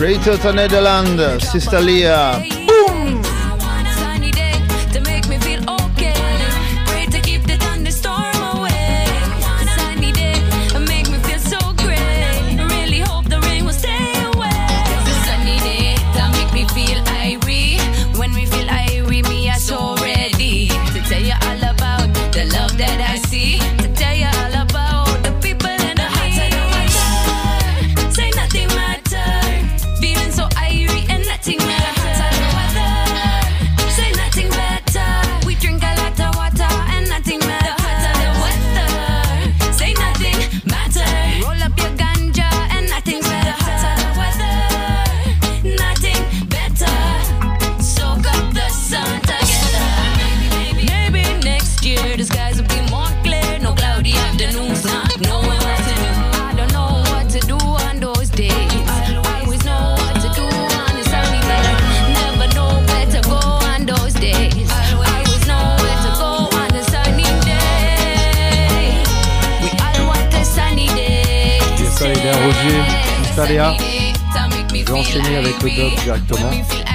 [SPEAKER 3] Straight out of Netherlands, Sister Leah. Boom!
[SPEAKER 10] Sunny day to make me feel okay. Pray to keep the thunderstorm away. Sunny day to make me feel so great. Really hope the rain will stay away. Sunny day to make me feel irie. When we feel irie, me are so ready to tell you all about the love that I see. To tell you all about the people and the hotter the weather. Say nothing matter. Feeling so irie and nothing matter. Hotter the weather. Say nothing better. We drink a lot of water and nothing matter. Hotter the weather. Say nothing matter. Roll up your ganja and nothing's better. Hotter the weather. Nothing better. Soak up the sun together. Maybe next year the skies will be more clear. No cloudy afternoons, not knowing what to do. I don't know what to do on those days. I always know what to do on a sunny day. Never know where to go on those days. I always know where to go on a sunny day. We all want a sunny day.
[SPEAKER 6] Yes, ça, il est à Roger, Sister Léa. Je vais enchaîner avec le dub directement.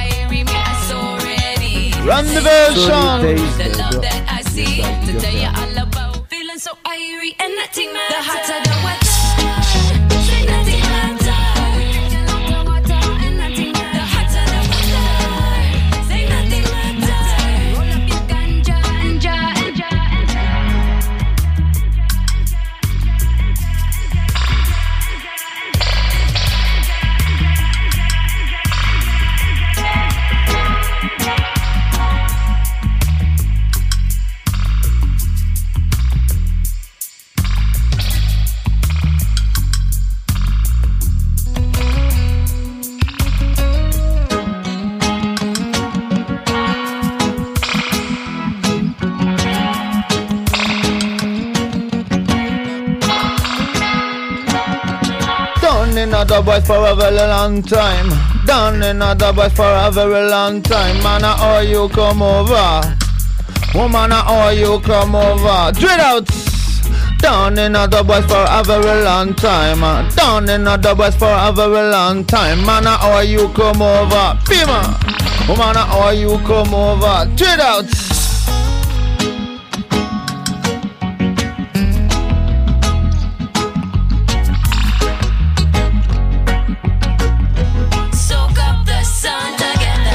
[SPEAKER 3] Run the version!
[SPEAKER 6] Solid Days
[SPEAKER 10] The
[SPEAKER 6] de
[SPEAKER 10] love
[SPEAKER 6] Dub.
[SPEAKER 10] that I see,
[SPEAKER 6] Yes, I
[SPEAKER 10] to
[SPEAKER 6] did
[SPEAKER 10] tell you
[SPEAKER 6] that.
[SPEAKER 10] all about. Feeling so irie and nothing matter. The hotter the weather, say nothing matter. And nothing matter. The hotter the weather, say nothing matter. Roll up your ganja, ganja, ganja,
[SPEAKER 3] Done in other boys for a very long time. Done in other boys for a very long time. Man, how you come over? Woman, how you come over? Dread out! Done in other boys for a very long time. Done in other boys for a very long time. Man, how you come over? Pima! Woman, how you come over? Dread out!
[SPEAKER 10] soak up the sun together.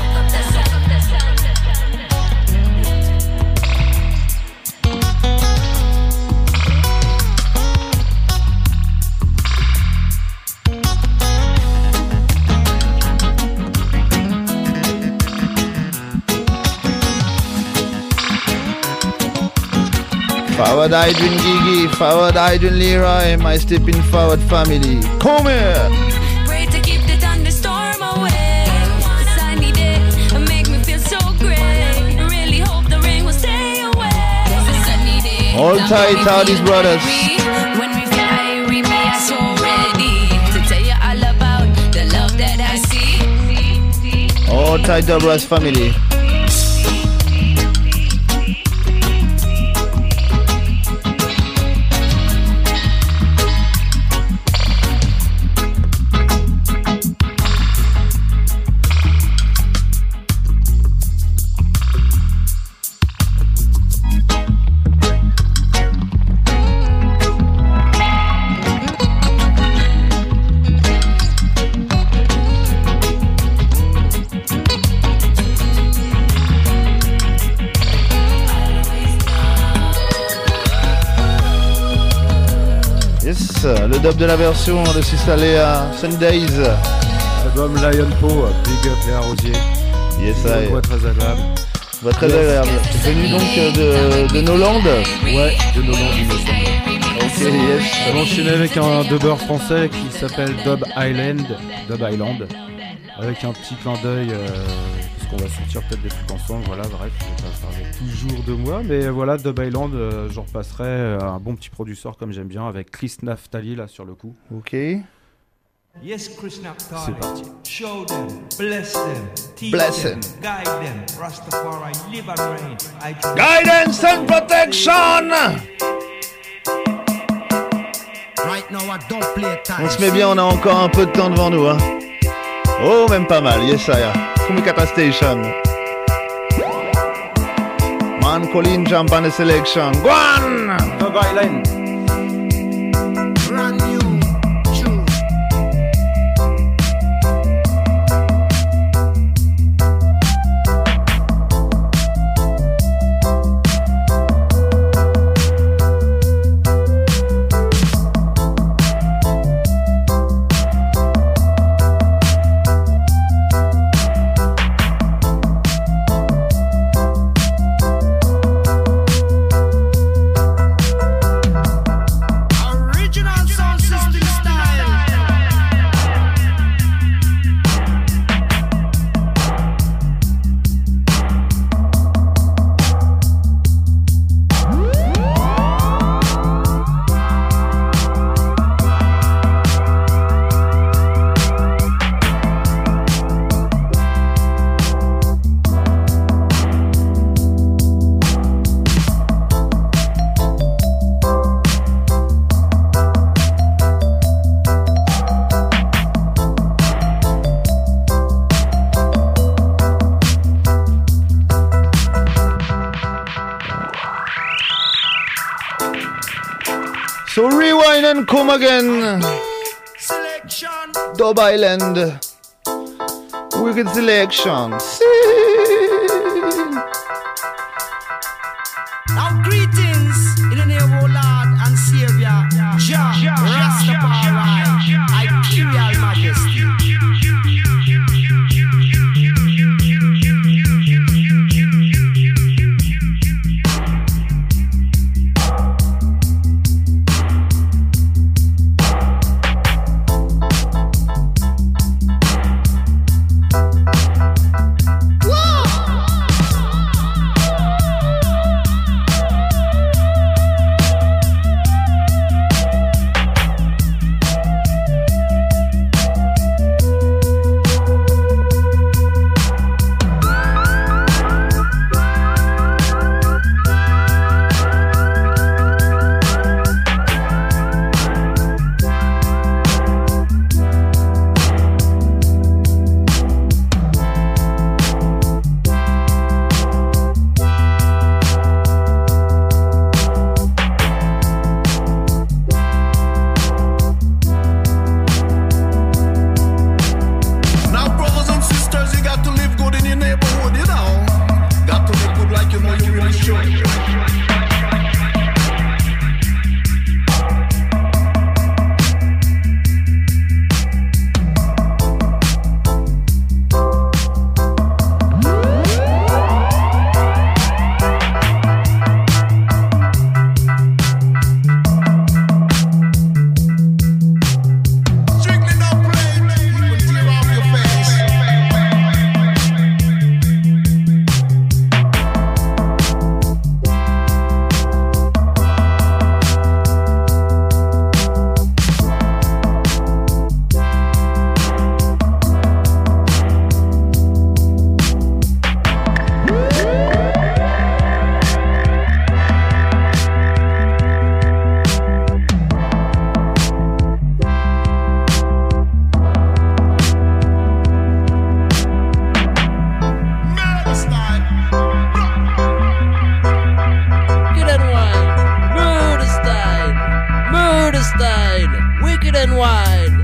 [SPEAKER 3] Forward Hydrin Gigi, forward Hydrin Leroy, my stepping forward family. Come here!
[SPEAKER 10] Pray to keep the thunderstorm away. Sunny day, make me feel so great. Really hope the rain will stay away. Sunny day,
[SPEAKER 3] Hold tight, all these brothers.
[SPEAKER 10] when we feel irie, me are so ready to tell you all about the love that I see.
[SPEAKER 3] All tight Dobras family. Yes, le dub de la version de Sister Léa, Sundays.
[SPEAKER 6] Album Lion Po, Big Up Léa Rosier.
[SPEAKER 3] Yes,
[SPEAKER 6] Une
[SPEAKER 3] I.
[SPEAKER 6] voix très agréable.
[SPEAKER 3] Voix très agréable. Venu donc euh, de, de Noland.
[SPEAKER 6] Ouais, de Noland, il me semble.
[SPEAKER 3] Ok, yes.
[SPEAKER 6] On va enchaîner avec un dubber français qui s'appelle Dub Island, Dub Island, avec un petit clin d'œil, euh, parce qu'on va sortir peut-être des trucs ensemble, voilà, bref, je vais pas parler toujours de moi, mais voilà, Dub Island, euh, j'en repasserai euh, un bon petit producteur comme j'aime bien, avec Chris Naftali là sur le coup.
[SPEAKER 3] Ok.
[SPEAKER 9] Yes, Chris Naftali.
[SPEAKER 6] C'est parti.
[SPEAKER 9] Show them, bless them, teach
[SPEAKER 3] Bless
[SPEAKER 9] them,
[SPEAKER 3] them.
[SPEAKER 9] guide them. Rastafari, live and reign. I trust-
[SPEAKER 3] Guidance and protection.
[SPEAKER 11] Right now I don't play time.
[SPEAKER 3] On se met bien, on a encore un peu de temps devant nous. Hein. Oh, même pas mal, yes, I am. Kumikata Station. Man, Colin jump on the selection. Go on!
[SPEAKER 6] Dub Island.
[SPEAKER 8] Brand new tune. Original sound system style.
[SPEAKER 3] So rewind and come again.
[SPEAKER 8] Selection.
[SPEAKER 3] Dub Island. Wicked selection.
[SPEAKER 8] Now greetings in the name of our Lord and Savior, Jah Rastafari, Imperial Majesty. Now, brothers and sisters, you got to live good in your neighborhood, you know. Got to live good like you know you really should. Strictly don't play, you will tear off your face. Murder style.
[SPEAKER 2] Wicked and wild, murder style, murder style, wicked and wild.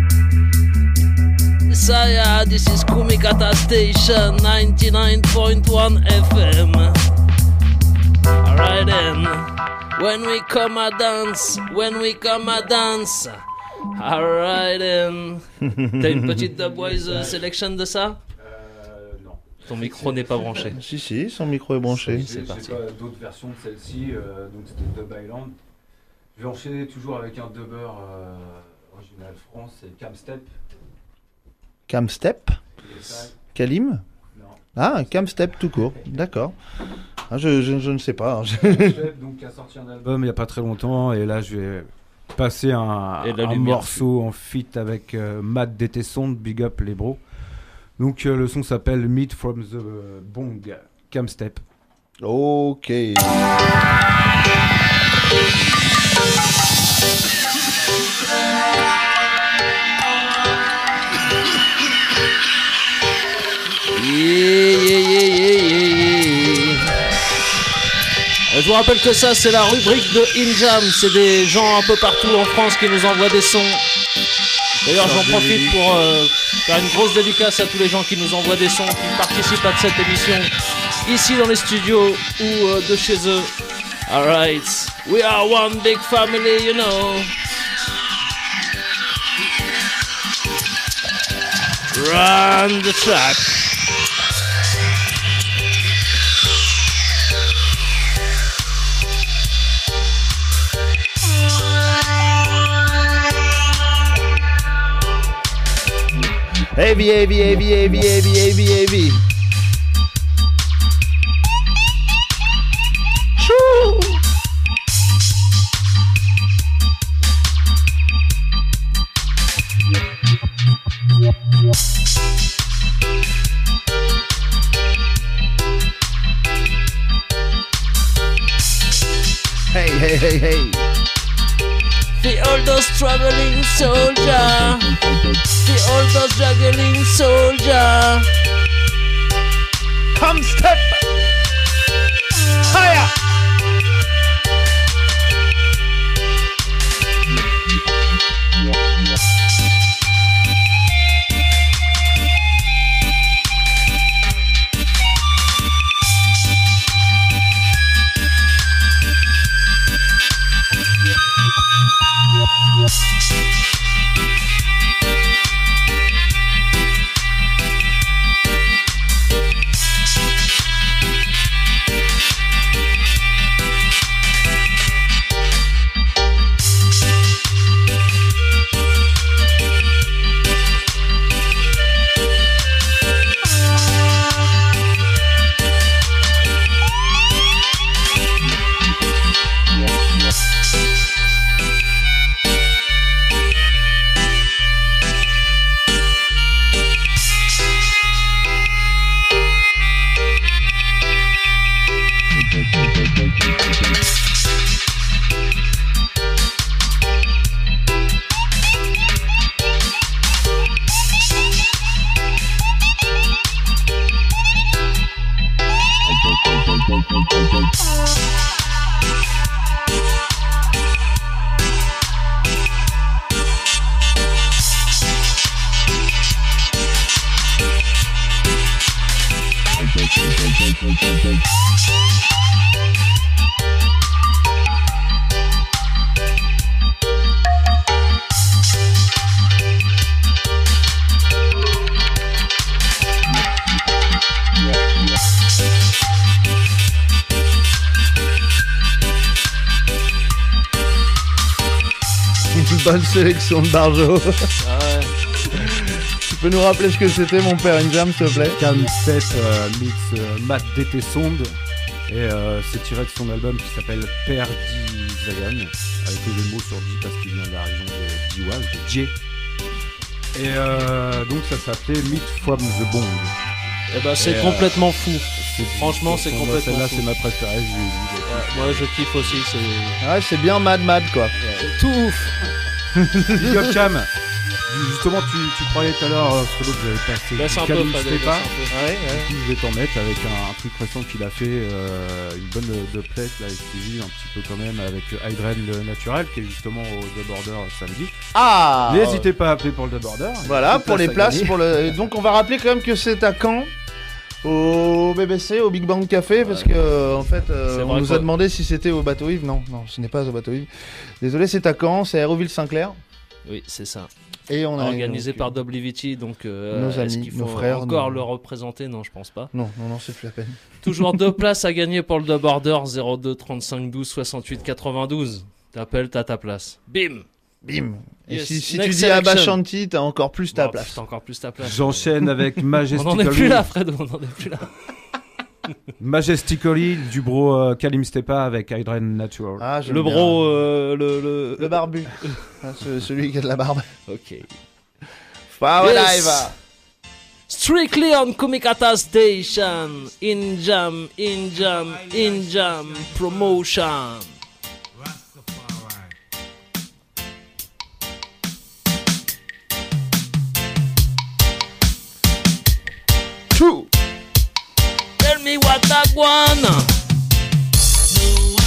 [SPEAKER 2] Messiah, this is Kumikata Station ninety-nine point one F M. Alright then, when we come a dance, when we come a dance. Alright then. T'as une petite Dubwise euh, selection de ça?
[SPEAKER 6] Euh, non.
[SPEAKER 2] Ton micro n'est pas branché.
[SPEAKER 3] Si, si, son micro est branché.
[SPEAKER 6] J'ai-
[SPEAKER 2] c'est
[SPEAKER 6] j'ai
[SPEAKER 2] parti.
[SPEAKER 6] pas d'autres versions de celle-ci, euh, donc c'était Dub Island. Je vais enchaîner toujours avec un dubber euh, original France, c'est Camstep.
[SPEAKER 3] Camstep
[SPEAKER 6] Il est sale.
[SPEAKER 3] Kalim
[SPEAKER 6] Non.
[SPEAKER 3] Ah, Camstep tout court, d'accord. Ah, je, je, je ne sais pas.
[SPEAKER 6] Camstep, donc, qui a sorti un album il n'y a pas très longtemps, et là je vais passer un,
[SPEAKER 2] Et la
[SPEAKER 6] un
[SPEAKER 2] lumière
[SPEAKER 6] morceau en feat avec euh, Matt D T Sound, Big Up les bros. Donc euh, le son s'appelle Meet from the Bong, Camstep.
[SPEAKER 3] Ok.
[SPEAKER 2] je vous rappelle que ça, c'est la rubrique de InJam. C'est des gens un peu partout en France qui nous envoient des sons. D'ailleurs, j'en profite pour euh, faire une grosse dédicace à tous les gens qui nous envoient des sons, qui participent à cette émission, ici dans les studios ou euh, de chez eux. Alright, we are one big family, you know. Run the track.
[SPEAKER 3] Heavy, heavy, heavy, heavy, heavy, heavy, heavy. Chou. Hey, hey, hey, hey.
[SPEAKER 2] The oldest struggling soldier, the oldest juggling soldier.
[SPEAKER 3] Come step higher. Bonne sélection de Barjo.
[SPEAKER 2] Ah ouais.
[SPEAKER 3] Tu peux nous rappeler ce que c'était, mon père InJam, s'il te plaît?
[SPEAKER 6] Camstep euh, mix euh, Matt D T Sound. Et euh, c'est tiré de son album qui s'appelle Perdi Zion, avec le jeu de mots sur J parce qu'il vient de la région de Diwal, de J. Et euh, donc ça s'appelait Meet from the Bond.
[SPEAKER 2] Eh ben c'est
[SPEAKER 6] Et,
[SPEAKER 2] complètement fou.
[SPEAKER 6] C'est,
[SPEAKER 2] Franchement, c'est complètement
[SPEAKER 6] Celle-là,
[SPEAKER 2] fou.
[SPEAKER 6] c'est ma préférée. Je, je,
[SPEAKER 2] Ouais, moi, je kiffe aussi. C'est
[SPEAKER 3] Ouais, c'est bien mad mad, quoi.
[SPEAKER 2] c'est tout ouf.
[SPEAKER 6] Big up Cham. Justement, tu, tu croyais tout à l'heure, euh, Fredo, que j'avais passé
[SPEAKER 2] Laisse un
[SPEAKER 6] du
[SPEAKER 2] peu,
[SPEAKER 6] Camille
[SPEAKER 2] Fred,
[SPEAKER 6] Stepa.
[SPEAKER 2] laisse un peu. Ouais, ouais.
[SPEAKER 6] Du coup, je vais t'en mettre avec un, un truc récent qu'il a fait, euh, une bonne de plate, là, exclusive, un petit peu quand même, avec Hydren le Naturel, qui est justement au The Border samedi.
[SPEAKER 3] Ah.
[SPEAKER 6] N'hésitez pas à appeler pour le The Border.
[SPEAKER 3] Voilà, pour les
[SPEAKER 6] à
[SPEAKER 3] places,
[SPEAKER 6] gagner.
[SPEAKER 3] pour le. Donc on va rappeler quand même que c'est à Caen, au B B C, au Big Bang Café, parce que euh, en fait, euh,
[SPEAKER 2] C'est
[SPEAKER 3] on
[SPEAKER 2] vrai
[SPEAKER 3] nous
[SPEAKER 2] quoi.
[SPEAKER 3] a demandé si c'était au Bateau Yves. Non, non, ce n'est pas au Bateau Yves. Désolé, c'est à Caen, c'est à Aéroville-Saint-Clair.
[SPEAKER 2] Oui, c'est ça.
[SPEAKER 3] Et on a
[SPEAKER 2] Organisé
[SPEAKER 3] donc,
[SPEAKER 2] par Doblivity, donc euh,
[SPEAKER 3] nos
[SPEAKER 2] est-ce
[SPEAKER 3] amis,
[SPEAKER 2] qu'il
[SPEAKER 3] nos
[SPEAKER 2] faut
[SPEAKER 3] frères,
[SPEAKER 2] encore
[SPEAKER 3] nos-
[SPEAKER 2] le représenter? Non, je pense pas.
[SPEAKER 3] Non, non, non, c'est plus la peine.
[SPEAKER 2] Toujours deux places à gagner pour le The Border, zéro deux trente-cinq douze soixante-huit quatre-vingt-douze. T'appelles, t'as ta place. Bim.
[SPEAKER 3] Bim. Et
[SPEAKER 2] Yes,
[SPEAKER 3] si, si tu
[SPEAKER 2] next
[SPEAKER 3] dis
[SPEAKER 2] selection.
[SPEAKER 3] Abashanti, t'as encore plus ta
[SPEAKER 2] Oh,
[SPEAKER 3] place.
[SPEAKER 2] T'as encore plus ta place.
[SPEAKER 6] J'enchaîne avec
[SPEAKER 2] On
[SPEAKER 6] Majestically.
[SPEAKER 2] n'en est plus là, Fred, on n'en est plus là.
[SPEAKER 6] Majestically, du bro euh, Kalim Stepa avec Hydren Natural.
[SPEAKER 3] Ah, j'aime
[SPEAKER 2] Le
[SPEAKER 3] bien.
[SPEAKER 2] bro, euh, le, le...
[SPEAKER 3] Le barbu. Ah, ce- celui qui a de la barbe.
[SPEAKER 2] Ok.
[SPEAKER 3] Power
[SPEAKER 2] Yes.
[SPEAKER 3] Diver.
[SPEAKER 2] Strictly on Kumikata Station. In Jam, in Jam, in Jam promotion.
[SPEAKER 3] True.
[SPEAKER 2] Tell me what I wanna.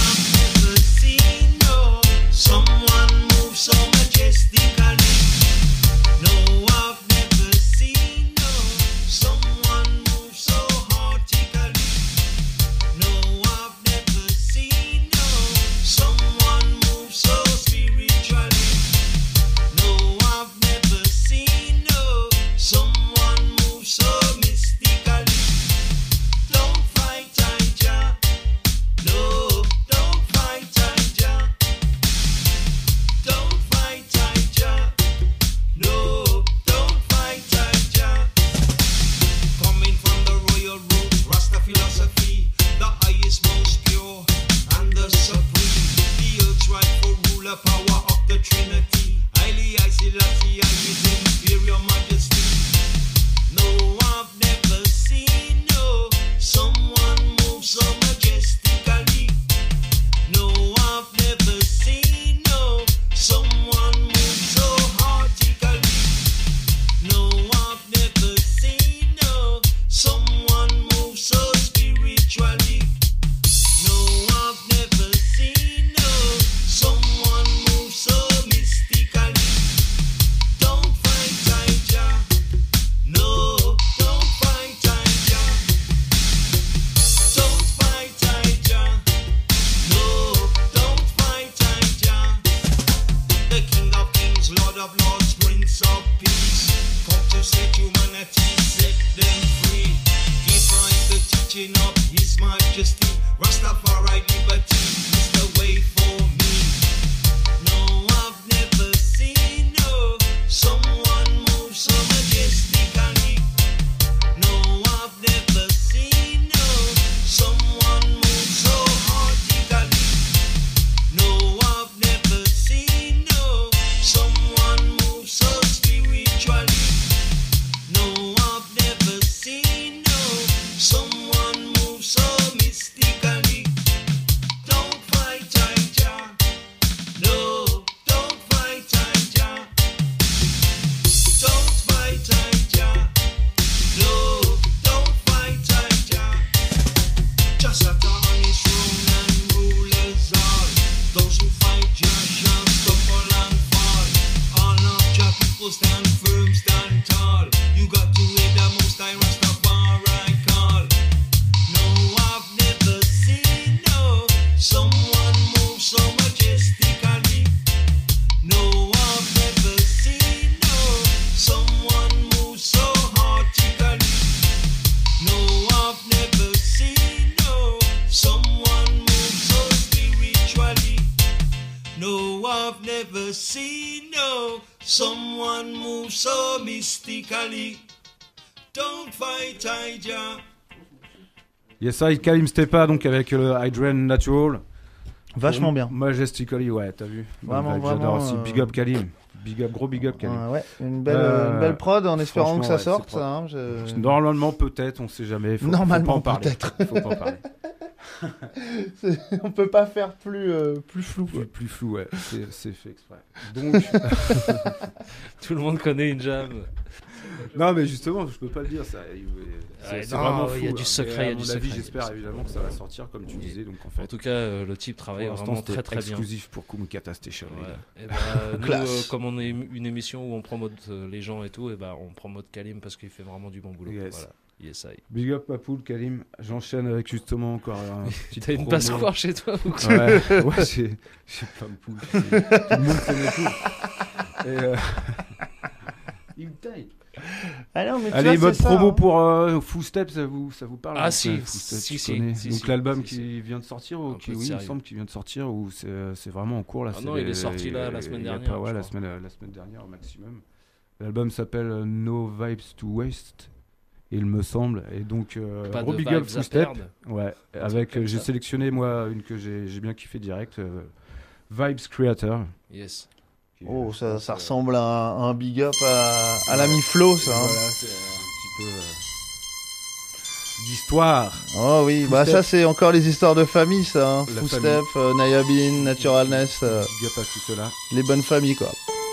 [SPEAKER 9] I've never seen, no. Someone move so mystically. Don't fight, Ija.
[SPEAKER 6] Yes, I, Kalim Stepa, donc avec le Hydran Natural.
[SPEAKER 3] Vachement bien.
[SPEAKER 6] Majestically, ouais, t'as vu.
[SPEAKER 3] Vraiment,
[SPEAKER 6] Donc, J'adore
[SPEAKER 3] vraiment,
[SPEAKER 6] aussi.
[SPEAKER 3] euh,
[SPEAKER 6] Big up Kalim. Big up, gros big up Kalim.
[SPEAKER 3] Ouais, ouais, une belle,
[SPEAKER 6] Euh,
[SPEAKER 3] une belle prod en espérant que ça
[SPEAKER 6] franchement, ouais,
[SPEAKER 3] sorte.
[SPEAKER 6] c'est
[SPEAKER 3] Hein, je-
[SPEAKER 6] Normalement, peut-être, on sait jamais. Faut,
[SPEAKER 3] Normalement,
[SPEAKER 6] faut pas en parler.
[SPEAKER 3] peut-être.
[SPEAKER 6] Faut pas en parler.
[SPEAKER 3] C'est- On peut pas faire plus, euh, plus flou. quoi.
[SPEAKER 6] Plus, plus flou, ouais. C'est, c'est fait exprès. Donc.
[SPEAKER 2] Tout le monde connaît Injam.
[SPEAKER 6] Non, mais justement, je peux pas le dire. Ça, il- c'est,
[SPEAKER 2] Ouais,
[SPEAKER 6] c'est
[SPEAKER 2] non,
[SPEAKER 6] vraiment
[SPEAKER 2] il
[SPEAKER 6] fou.
[SPEAKER 2] y a du
[SPEAKER 6] hein.
[SPEAKER 2] secret,
[SPEAKER 6] Mais
[SPEAKER 2] il y a
[SPEAKER 6] à
[SPEAKER 2] du
[SPEAKER 6] mon avis,
[SPEAKER 2] secret,
[SPEAKER 6] j'espère
[SPEAKER 2] il y a du
[SPEAKER 6] évidemment que ça va sortir, comme tu disais. Donc en fait,
[SPEAKER 2] En tout cas, euh, le type travaille
[SPEAKER 6] pour l'instant,
[SPEAKER 2] vraiment très
[SPEAKER 6] c'était
[SPEAKER 2] très bien.
[SPEAKER 6] exclusif pour Kumukata Station. les
[SPEAKER 2] Ouais.
[SPEAKER 6] gars.
[SPEAKER 2] Et bah, nous,
[SPEAKER 3] Classe.
[SPEAKER 2] euh, comme on est une émission où on promote euh, les gens et tout, et bah, on promote Kalim parce qu'il fait vraiment du bon boulot.
[SPEAKER 6] Yes.
[SPEAKER 2] Voilà. Yes, I.
[SPEAKER 6] Big up Papoul, Kalim. J'enchaîne avec justement encore un petit.
[SPEAKER 2] T'as une
[SPEAKER 6] promo.
[SPEAKER 2] passoire chez toi ou quoi?
[SPEAKER 6] Ouais, ouais j'ai, j'ai plein de poules. Tout le monde connaît poules. Et euh... Il me taille.
[SPEAKER 3] Ah non, mais tu
[SPEAKER 6] Allez,
[SPEAKER 3] vois,
[SPEAKER 6] mode
[SPEAKER 3] c'est ça,
[SPEAKER 6] promo
[SPEAKER 3] hein.
[SPEAKER 6] pour euh, Full Step, ça vous, ça vous parle
[SPEAKER 2] Ah
[SPEAKER 6] hein,
[SPEAKER 2] si,
[SPEAKER 6] Full Step,
[SPEAKER 2] si,
[SPEAKER 6] tu
[SPEAKER 2] si,
[SPEAKER 6] connais.
[SPEAKER 2] si,
[SPEAKER 6] Donc
[SPEAKER 2] si,
[SPEAKER 6] l'album
[SPEAKER 2] si,
[SPEAKER 6] qui
[SPEAKER 2] si.
[SPEAKER 6] vient de sortir, ou
[SPEAKER 2] Un
[SPEAKER 6] qui,
[SPEAKER 2] peu de
[SPEAKER 6] oui, il me
[SPEAKER 2] sérieux.
[SPEAKER 6] semble qu'il vient de sortir, ou c'est, c'est vraiment en cours là.
[SPEAKER 2] Ah
[SPEAKER 6] c'est
[SPEAKER 2] non,
[SPEAKER 6] les-
[SPEAKER 2] il est sorti là, la semaine
[SPEAKER 6] il y a
[SPEAKER 2] dernière,
[SPEAKER 6] pas- ouais,
[SPEAKER 2] je
[SPEAKER 6] la
[SPEAKER 2] crois.
[SPEAKER 6] semaine, la semaine dernière au maximum. L'album s'appelle euh, No Vibes to Waste, il me semble, et donc euh,
[SPEAKER 2] Pas
[SPEAKER 6] gros
[SPEAKER 2] de
[SPEAKER 6] big up
[SPEAKER 2] vibes
[SPEAKER 6] Full
[SPEAKER 2] à
[SPEAKER 6] Step.
[SPEAKER 2] perdre.
[SPEAKER 6] Ouais,
[SPEAKER 2] Un
[SPEAKER 6] avec
[SPEAKER 2] truc comme
[SPEAKER 6] euh, j'ai
[SPEAKER 2] ça.
[SPEAKER 6] sélectionné moi une que j'ai, j'ai bien kiffé direct, euh, Vibes Creator.
[SPEAKER 2] Yes.
[SPEAKER 6] qui,
[SPEAKER 3] Oh,
[SPEAKER 6] je
[SPEAKER 3] ça,
[SPEAKER 6] pense,
[SPEAKER 3] ça
[SPEAKER 6] euh,
[SPEAKER 3] ressemble à un, un big up à, à l'ami Flo, ça. hein.
[SPEAKER 6] Voilà, c'est un petit peu euh, d'histoire.
[SPEAKER 3] Oh oui,
[SPEAKER 6] Full
[SPEAKER 3] bah
[SPEAKER 6] Step.
[SPEAKER 3] ça c'est encore les histoires de famille, ça. Hein.
[SPEAKER 6] La
[SPEAKER 3] Full
[SPEAKER 6] famille.
[SPEAKER 3] Step, euh, Nayabin, Naturalness, euh,
[SPEAKER 6] Big up à tout cela.
[SPEAKER 3] les bonnes familles, quoi.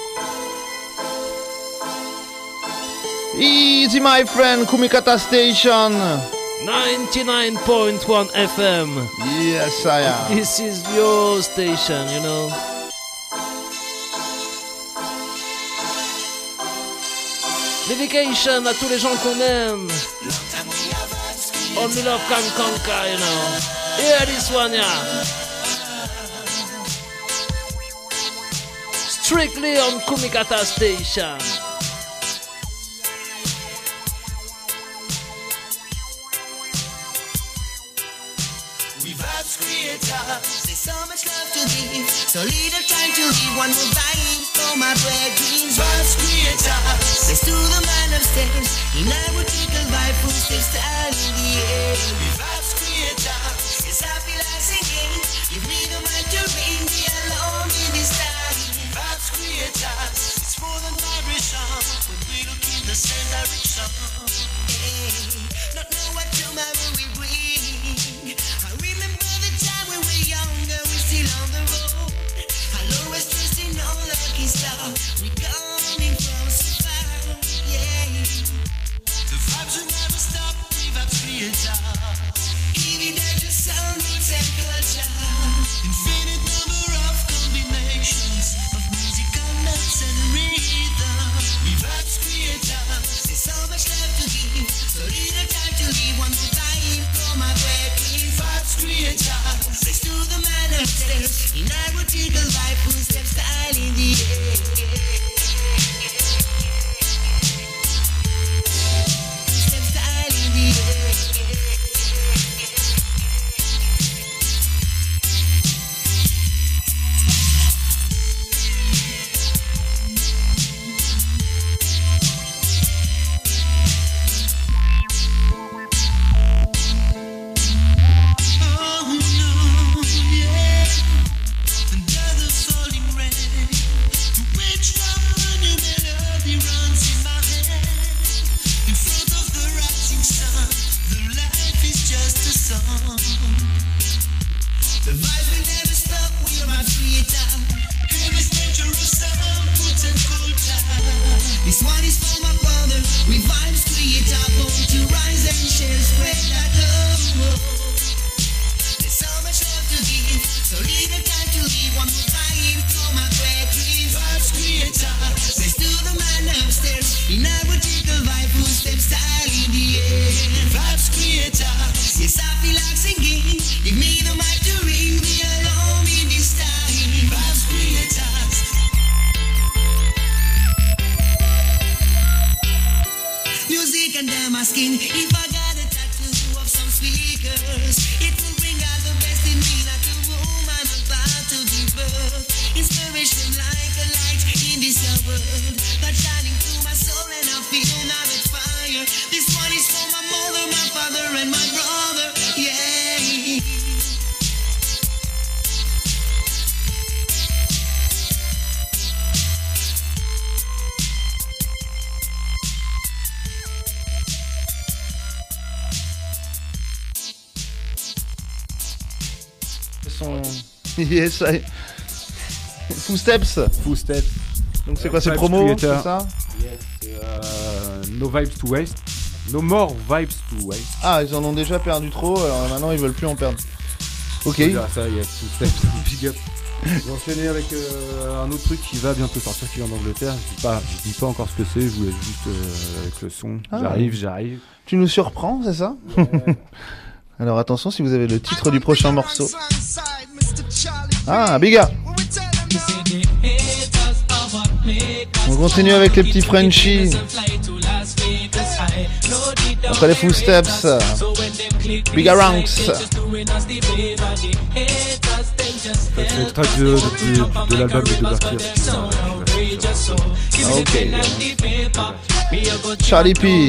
[SPEAKER 3] Easy, my friend, Kumikata Station.
[SPEAKER 2] ninety-nine point one F M.
[SPEAKER 3] Yes, I am.
[SPEAKER 2] This is your station, you know. Dedication à tous les gens qu'on aime. Only love can conquer, you know. Hear this one, yeah. Strictly on Kumikata Station.
[SPEAKER 11] We've had creators, there's so much love to give, so little time to give one more vibe for my brethren. Vibes creators, let's do the man upstairs, in I would take a vibe from steps to out in the air. We've had creators, it's happy like singing, give me the mic to ring, me alone in this time. Vibes creators, it's more than vibration, when we look in the same direction. Hey, not know what tomorrow will bring. I remember the time when we were younger, we still on the road. I'll always trust in our lucky star. We coming from so far, yeah. The vibes will never stop, the vibes creator. Giving that your sound, roots and culture. Infinite number of combinations of musical notes and rhythm. We vibes creator. There's so much love to give, so little time to leave one more time for my brethren. Vibes creators, let's do the man upstairs. In I would take a vibe, full step style in the air. Step style in the air. Oh no, yeah. Another falling rain. To which love new melody runs in my head. In front of the rising sun, the life is just a song. The vibes will never stop. We are my creator. In this dangerous sound, put and culture. This one is for my brother. We vibes creator, born to rise and share, spread that love. There's so much love to give, so little time to leave. One more vibe for my brethren. Vibes creator, let's do the man upstairs. In I would take a vibe, full step style in the air. Vibes creator, yes I feel like singing. Give me the mic to ring, me alone in this time. Vibes creators. Music under my skin. If I got a tattoo of some speakers, it will bring out the best in me, like a woman about to give birth. Inspiration world that's shining through my soul, and I feel now that fire. This one is for my mother, my father, and my brother. Yeah.
[SPEAKER 3] Son... Yes, I... Footsteps.
[SPEAKER 6] Footsteps.
[SPEAKER 3] Donc c'est quoi, c'est
[SPEAKER 6] Vibes
[SPEAKER 3] promo,
[SPEAKER 6] Creator.
[SPEAKER 3] c'est ça?
[SPEAKER 6] Yes, c'est, euh, No Vibes to Waste. No More Vibes to Waste.
[SPEAKER 3] Ah, ils en ont déjà perdu trop, alors maintenant ils veulent plus en perdre. Ok.
[SPEAKER 6] On dira ça, yes, Footsteps, big up. Je vais enchaîner avec euh, un autre truc qui va bientôt sortir, qui vient d'Angleterre. Je dis pas, je dis pas encore ce que c'est, je vous laisse juste euh, avec le son.
[SPEAKER 3] Ah.
[SPEAKER 6] J'arrive, j'arrive.
[SPEAKER 3] Tu nous surprends, c'est ça?
[SPEAKER 6] Ouais.
[SPEAKER 3] Alors attention si vous avez le titre du prochain morceau. Ah, Biga. On continue avec les petits Frenchies. Après les Footsteps, Biga Ranks.
[SPEAKER 6] C'est l'extrait de, de, de, de l'album de Debartier.
[SPEAKER 3] Ah, ok. Charlie P,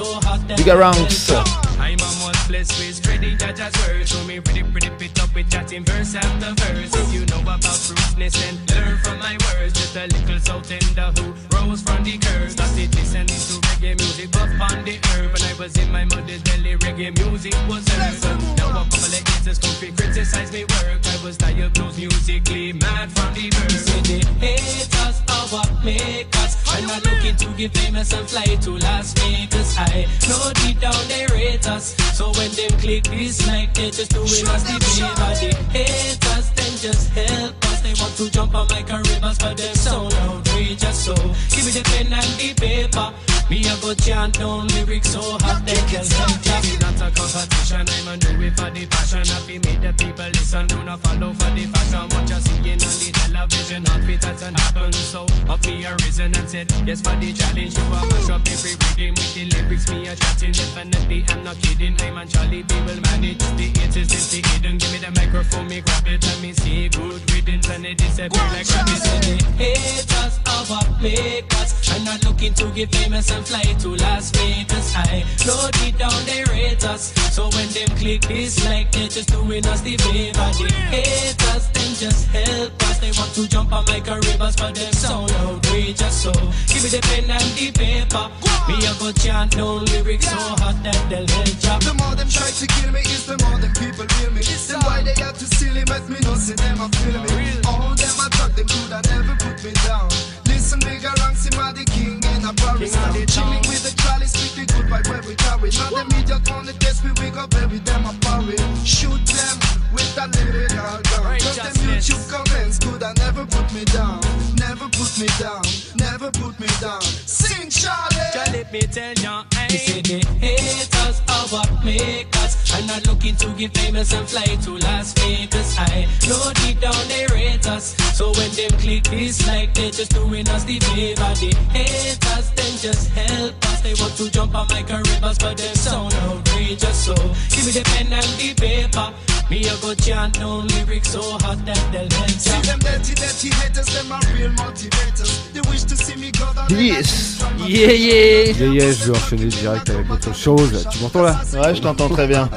[SPEAKER 3] Biga Ranks.
[SPEAKER 12] I'm almost blessed with ready Jaja's words. So me pretty pretty pit up with chatting verse after verse. If you know about fruitness and learn from my words. Just a little salt in the who rose from the curse. Started listening to reggae music up on the earth. When I was in my mother's belly, reggae music was heard. Now a couple of haters come to criticize me work. I was diagnosed musically mad from the birth. See the haters are what make us. I'm not looking to get famous and fly to Las Vegas. I know deep down they rate us. So when them click dislike, they just doing us the favor. They hate us, then just help us. They want to jump on my rivers, but them sound outrageous. So give me the pen and the paper. Me a go chant down lyrics so hot they can help ya. It's not a competition, I'm a do it for the passion. Happy make the people listen, do not follow for the fashion. What you seeing on the television, not fit as an happen. So up me a reason and said, yes for the challenge. You a mash up every rhythm with the lyrics. Me a chatting, definitely I'm not kidding. I'm and Charlie B will manage the haters, it's the hidden. Give me the microphone, me grab it, let me see good riddance. And it disappear like rabbits. And the haters are what make us. I'm not looking to get famous and fly to Las Vegas. I know deep down they rate us. So when them click dislike, they're just doing us the favor. They hate us, then just help us. They want to jump on my rivers, but them sound outrageous. So give me the pen and the paper. Me a go chant down lyrics so hot that they'll help ya.
[SPEAKER 13] The more them try to kill me, is the more them people feel me. Then why they have to silly make me know see them a feel me. All them I talk them could I never put me down. Listen, Bigger Ranks, him a the king and a Paris now. Chilling with the Charlie, speak the good vibe where we carry. Now them idiot on the desk, we wake up every them a parry. Shoot them with a lyrical gun. Cause them YouTube comments could I never put me down. Never put me down, never put me down. Sing Charlie!
[SPEAKER 12] Just let me tell ya, you say the haters are what make us. I'm not looking to get famous and fly to Las Vegas. I know deep down they rate us. So when them click dislike, they just doing us the favor. They hate us, then just help us. They want to jump on my rivers, but them sound outrageous. So give me the pen and the paper. Me a go chant down lyrics so hot that they'll help ya.
[SPEAKER 13] See them dirty, dirty haters, them are real motivators. They wish to see me go down.
[SPEAKER 3] Yes. Yeah, yeah.
[SPEAKER 6] Yeah, yeah, je vais enchaîner direct avec autre chose. Tu m'entends là?
[SPEAKER 3] Ouais, je t'entends très bien.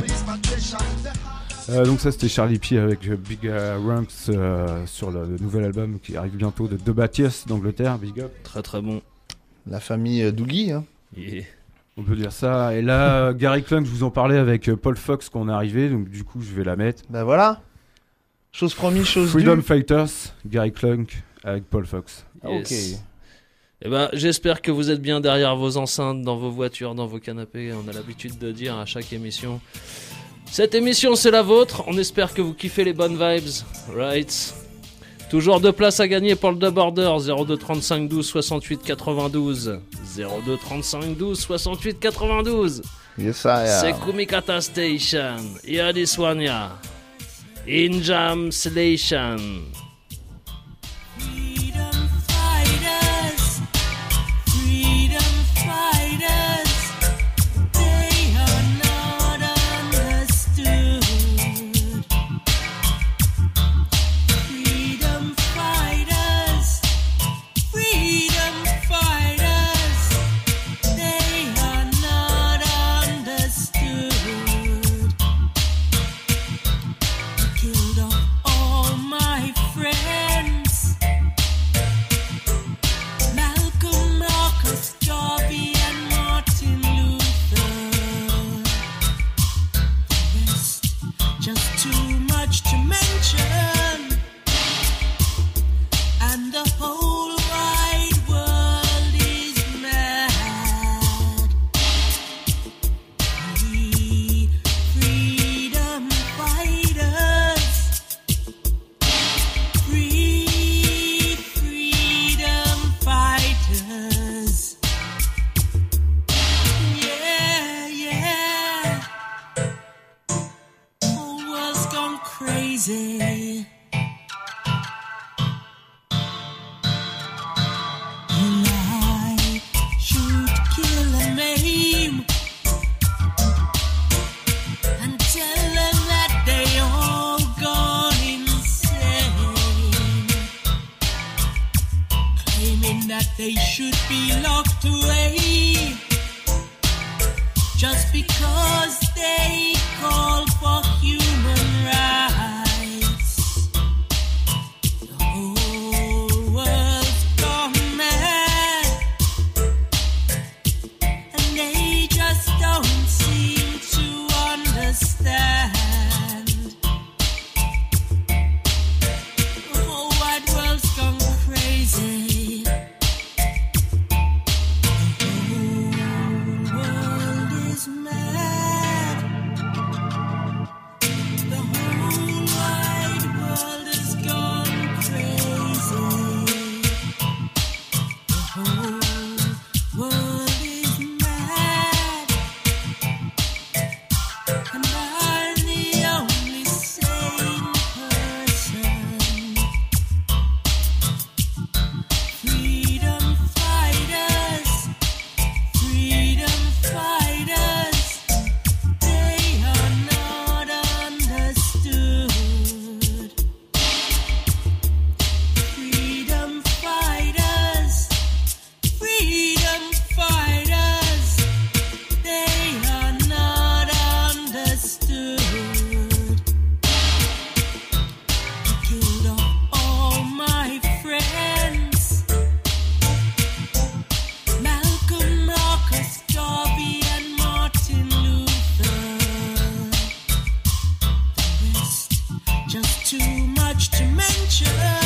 [SPEAKER 6] euh, donc ça c'était Charlie P avec Big Ranks euh, sur le, le nouvel album qui arrive bientôt de De Batius d'Angleterre. Big up.
[SPEAKER 2] Très très bon.
[SPEAKER 3] La famille euh, Doogie, hein.
[SPEAKER 2] Yeah.
[SPEAKER 6] On peut dire ça. Et là, Gary Klunk, je vous en parlais avec euh, Paul Fox quand on est arrivé, donc du coup je vais la mettre.
[SPEAKER 3] Bah voilà. Chose promise, chose
[SPEAKER 6] Freedom
[SPEAKER 3] due.
[SPEAKER 6] Fighters, Gary Klunk avec Paul Fox.
[SPEAKER 2] Yes.
[SPEAKER 3] Ok.
[SPEAKER 2] Eh ben, j'espère que vous êtes bien derrière vos enceintes, dans vos voitures, dans vos canapés. On a l'habitude de dire à chaque émission. Cette émission, c'est la vôtre. On espère que vous kiffez les bonnes vibes. Right. Toujours deux places à gagner pour le Dub Order. zéro deux trente-cinq douze soixante-huit quatre-vingt-douze. zéro deux trente-cinq douze soixante-huit quatre-vingt-douze.
[SPEAKER 3] Yes, I am.
[SPEAKER 2] C'est Kumikata Station. Here this one, yeah. In Jam Station.
[SPEAKER 10] Freedom fighters, freedom fighters, they are not understood. Freedom fighters, freedom
[SPEAKER 9] they should be locked away just because they call for human rights. The whole world's gone mad, and they just don't seem to understand. The whole wide world's gone crazy. The whole world is mad. The whole wide world has gone crazy. The whole world is mad, and I'm the only sane person. Freedom fighters, freedom fighters, they are not understood. Freedom fighters, freedom fighters, they are not understood. You killed off all my friends, Malcolm, Marcus, Garvey, and Martin Luther. The rest, just too much to mention.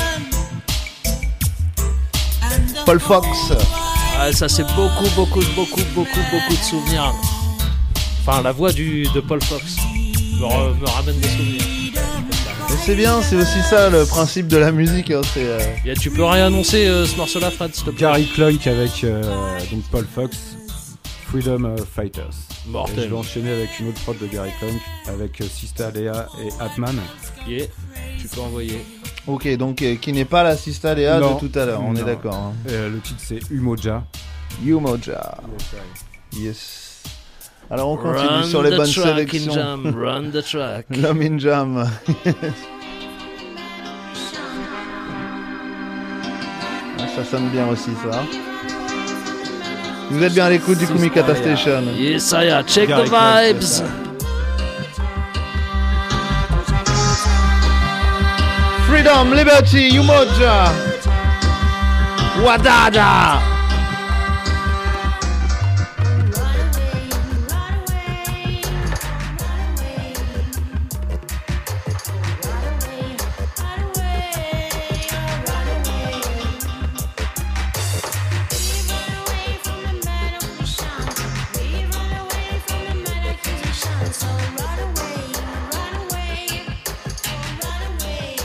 [SPEAKER 9] And the
[SPEAKER 3] Paul Fox.
[SPEAKER 2] Ah, ça c'est beaucoup, beaucoup, beaucoup, beaucoup, beaucoup de souvenirs. Enfin, la voix du, de Paul Fox me, re- me ramène des souvenirs.
[SPEAKER 3] Et c'est bien, c'est aussi ça le principe de la musique. Hein, c'est, euh,
[SPEAKER 2] Et tu peux réannoncer euh, ce morceau-là, Fred, s'il te plaît.
[SPEAKER 6] Gary Clark avec euh, donc Paul Fox, Freedom euh, Fighters.
[SPEAKER 2] Mortel.
[SPEAKER 6] Et je vais enchaîner avec une autre prod de Gary Clark avec euh, Sista Lea et Atman.
[SPEAKER 2] Yeah, tu peux envoyer.
[SPEAKER 3] Ok, donc euh, qui n'est pas la Sista Lea
[SPEAKER 6] Non.
[SPEAKER 3] de tout à l'heure, on
[SPEAKER 6] Non.
[SPEAKER 3] est d'accord. Hein.
[SPEAKER 6] Et, euh, le titre c'est Umoja.
[SPEAKER 3] Umoja. Yes. Alors on continue
[SPEAKER 2] Run
[SPEAKER 3] sur les
[SPEAKER 2] the
[SPEAKER 3] bonnes
[SPEAKER 2] track in
[SPEAKER 3] sélections.
[SPEAKER 2] jam, run the track.
[SPEAKER 3] L'homme in jam. Ah, ça sonne bien aussi ça. Vous êtes bien à l'écoute du Kumikata Station.
[SPEAKER 2] Yes, I am. Check
[SPEAKER 6] Gary
[SPEAKER 2] the
[SPEAKER 6] Clark,
[SPEAKER 2] vibes.
[SPEAKER 6] c'est ça.
[SPEAKER 3] Freedom, liberty, Umoja. Wadada.
[SPEAKER 10] So run away, run away, run away.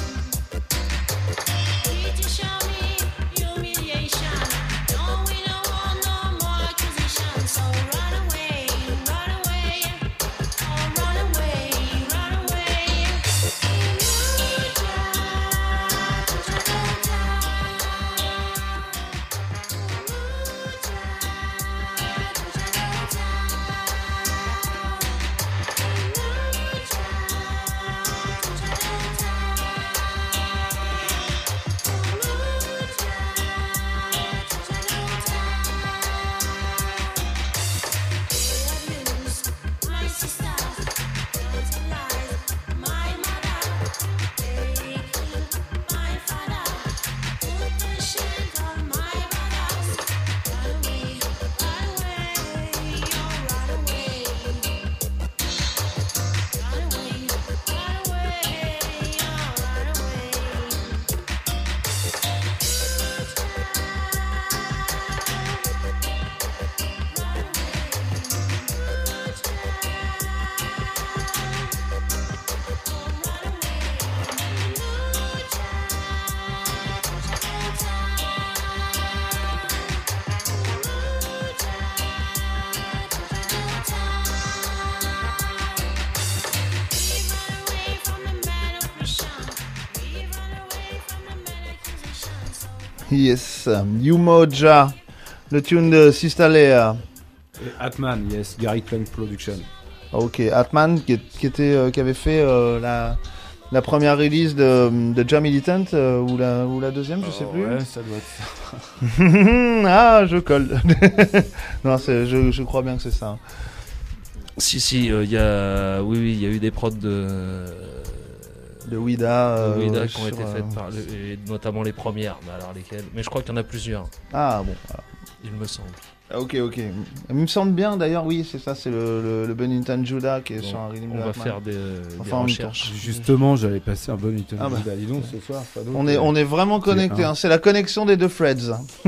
[SPEAKER 10] Need to show me humiliation. No, we don't want no more accusation. So run away, run away, oh run away, run away. My sister, those lies, my mother, they killed my father, put the shit on my brothers. Run away, run away, oh run away. Run away, run away, oh run away.
[SPEAKER 3] Yes, Umoja, le tune de Sista Lea.
[SPEAKER 6] Et Atman, yes, Gary Clark Production.
[SPEAKER 3] Ok, Atman qui, est- qui était, euh, qui avait fait euh, la, La première release de, de Jam Militant euh, ou, la, ou la deuxième, je sais
[SPEAKER 6] Oh,
[SPEAKER 3] plus.
[SPEAKER 6] ouais, ça doit être ça.
[SPEAKER 3] Ah, je colle. Non, c'est, je, je crois bien que c'est ça.
[SPEAKER 2] Si, si, il euh, y a... Oui, oui, il y a eu des prods de...
[SPEAKER 3] De Ouida,
[SPEAKER 2] de Ouida
[SPEAKER 3] euh,
[SPEAKER 2] qui ont
[SPEAKER 3] sur,
[SPEAKER 2] été
[SPEAKER 3] euh,
[SPEAKER 2] faites par... Le... et notamment les premières, mais alors lesquelles? Mais je crois qu'il y en a plusieurs.
[SPEAKER 3] Ah, bon, voilà.
[SPEAKER 2] Il me semble.
[SPEAKER 3] Ah, ok, ok. Il me semble bien d'ailleurs, oui, c'est ça, c'est le, le, le Bennington Judah qui est
[SPEAKER 2] Bon,
[SPEAKER 3] sur un rhythm
[SPEAKER 2] on
[SPEAKER 3] de
[SPEAKER 2] va
[SPEAKER 3] Rackman.
[SPEAKER 2] faire des, euh, des
[SPEAKER 3] Enfin, en même
[SPEAKER 2] recherches.
[SPEAKER 3] temps.
[SPEAKER 6] Justement, j'allais passer un bon item.
[SPEAKER 3] Ah bah.
[SPEAKER 6] Dis donc, ce soir, Fado,
[SPEAKER 3] On est, on est vraiment
[SPEAKER 6] c'est
[SPEAKER 3] connectés,
[SPEAKER 6] un-
[SPEAKER 3] hein. C'est la connexion des deux Freds.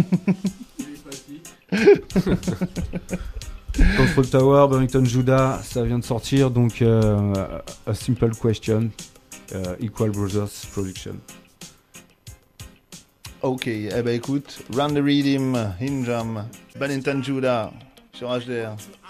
[SPEAKER 6] Control Tower, Burlington Judah, ça vient de sortir, donc euh, A Simple Question, euh, Equal Brothers Production.
[SPEAKER 3] Ok, eh ben écoute, Run the Rhythm, Injam, Bennington Judah, sur H D R.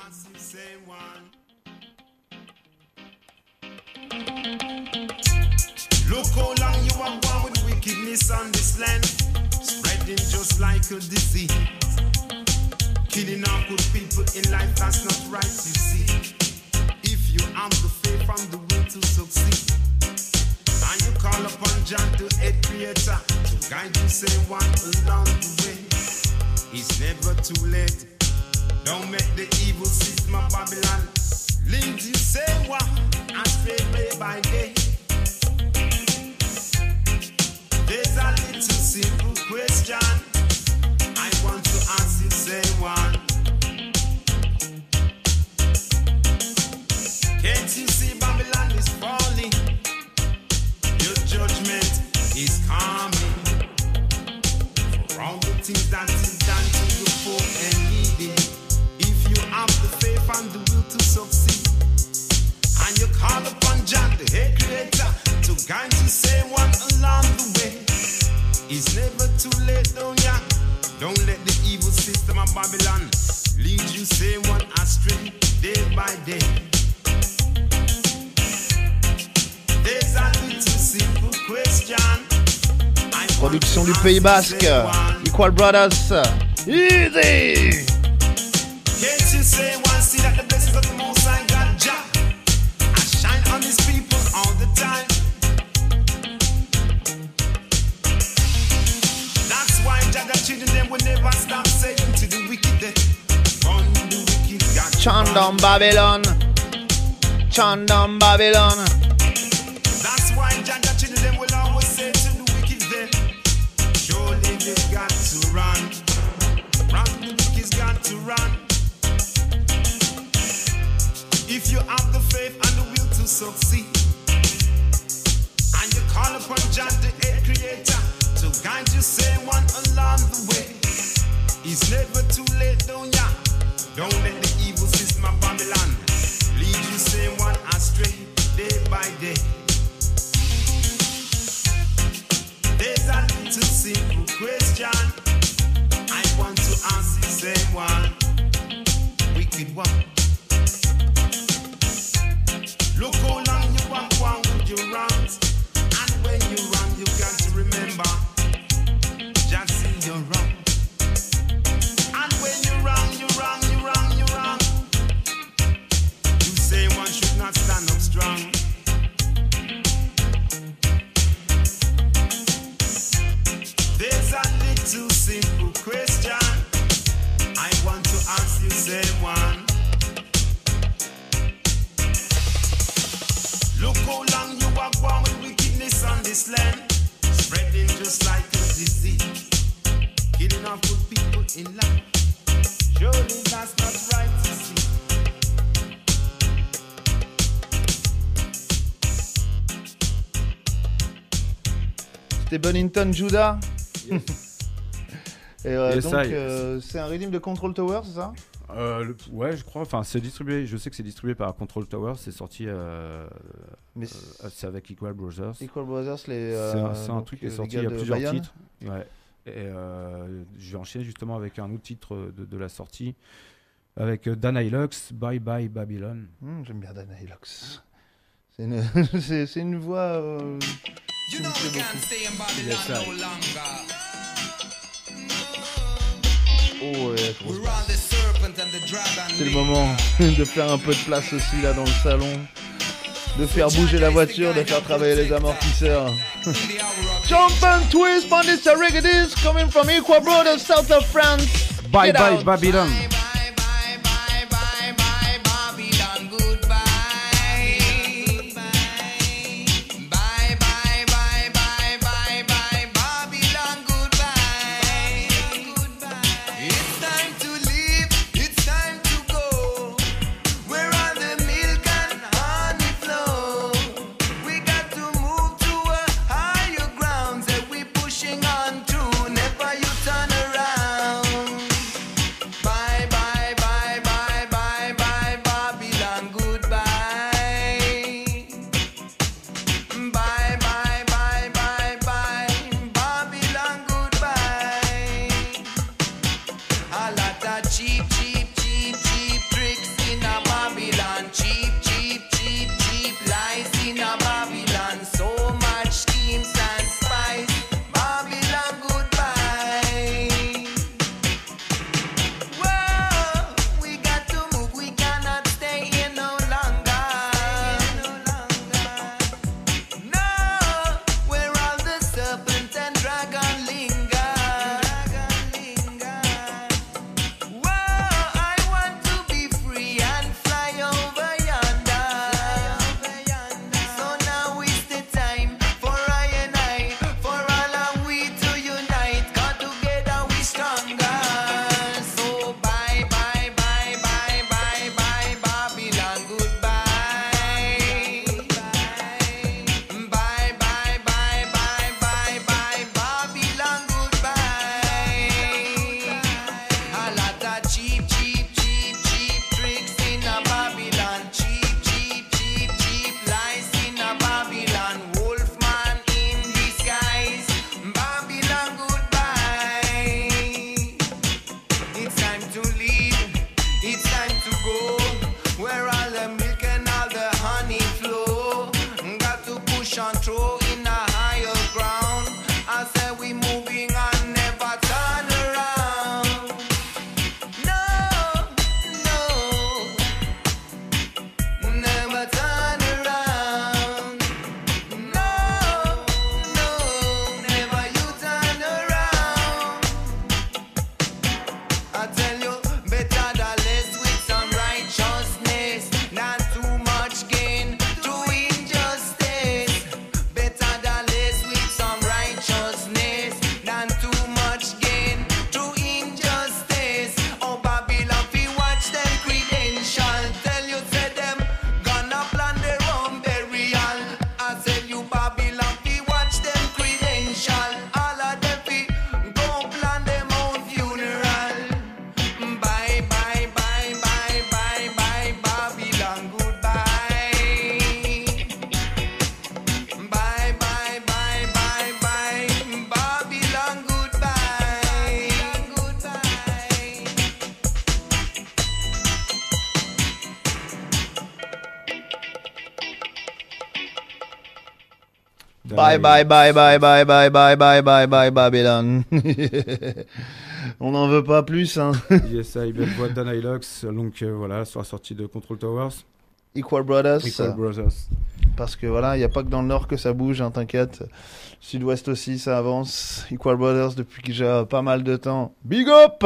[SPEAKER 8] Look how long you have gone with wickedness on this land, spreading just like a disease. Killing off good people in life, that's not right, you see. If you have the faith and the will to succeed, and you call upon John, the head creator, to guide you, say one along the way. It's never too late. Don't make the evil system of Babylon lead you, say one, and straight way by day. There's a little simple question I want to ask you, say one. Can't you see Babylon is falling? Your judgment is coming. For all the things that is done to the poor and needy. If you have the faith and the will to succeed, and you call upon John, the head creator, to guide you, say one along the way. It's never too late, don't ya? Don't let the evil system of Babylon lead you, say one astray, day by day. There's a little simple question.
[SPEAKER 3] Production du Pays Basque, Equal Brothers, easy!
[SPEAKER 8] Can't you say one, see that the blessings of the Most High God, Jah, I shine on His people all the time. That's why Jah, the children, them will never stop saying to the wicked, they run the wicked, God.
[SPEAKER 3] Chant down Babylon, chant down Babylon.
[SPEAKER 8] That's why Jah, the children, them will always say to the wicked, they surely they got to run. Run, the wicked's got to run. If you have the faith and the will to succeed, and you call upon Jah, the head creator, to guide you, say one along the way. It's never too late, don't ya? Don't let the evil system of Babylon lead you, say one astray, day by day. There's a little simple question I want to ask you, say one. Wicked one. Look how long you have gone with your wrongs, and when you wrong, you got to remember, just see you're wrong. And when you wrong, you wrong, you wrong, you wrong. You say one should not stand up strong. There's a little simple question I want to ask you, say one. Look how long you have gone with wickedness on this land, spreading just like a disease, killing off good people in life. Surely that's not right to see.
[SPEAKER 3] C'était Bennington Judah. Et euh,
[SPEAKER 6] Yes,
[SPEAKER 3] donc,
[SPEAKER 6] I.
[SPEAKER 3] euh, c'est un rhythm de Control Tower, c'est ça?
[SPEAKER 6] Euh, le- ouais, je crois. Enfin, c'est distribué. Je sais que c'est distribué par Control Tower. C'est sorti. Euh,
[SPEAKER 3] Mais
[SPEAKER 6] euh, c'est avec Equal Brothers.
[SPEAKER 3] Equal Brothers, les.
[SPEAKER 6] C'est un,
[SPEAKER 3] euh,
[SPEAKER 6] c'est un
[SPEAKER 3] donc,
[SPEAKER 6] truc qui
[SPEAKER 3] euh,
[SPEAKER 6] est
[SPEAKER 3] les
[SPEAKER 6] sorti.
[SPEAKER 3] gars
[SPEAKER 6] Il y a
[SPEAKER 3] de
[SPEAKER 6] plusieurs
[SPEAKER 3] Bayonne.
[SPEAKER 6] titres. Ouais. Et euh, je vais enchaîner justement avec un autre titre de, de la sortie, avec euh, Dan Hilux, Bye Bye Babylon.
[SPEAKER 3] Hum, J'aime bien Dan Hilux. C'est une, c'est, c'est une voix. Euh, qui me plaît beaucoup.
[SPEAKER 6] Yes, I.
[SPEAKER 3] Oh, ouais, grosse basse. C'est le moment de faire un peu de place aussi là dans le salon. de faire bouger la voiture, de faire travailler les amortisseurs. Jump and twist on this reggae disc coming from Equa Brothers, south of France.
[SPEAKER 6] Bye
[SPEAKER 3] Get
[SPEAKER 6] bye
[SPEAKER 3] out.
[SPEAKER 6] Babylon.
[SPEAKER 3] Bye bye bye bye bye bye bye bye bye bye Babylon. On n'en veut pas plus, hein.
[SPEAKER 6] Yes, I belle voix Dan Ilox, donc euh, voilà, sur la sortie de Control Towers.
[SPEAKER 3] Equal Brothers.
[SPEAKER 6] Equal Brothers.
[SPEAKER 3] Parce que voilà, il n'y a pas que dans le nord que ça bouge, hein, t'inquiète. Sud-ouest aussi, ça avance. Equal Brothers depuis déjà pas mal de temps. Big up!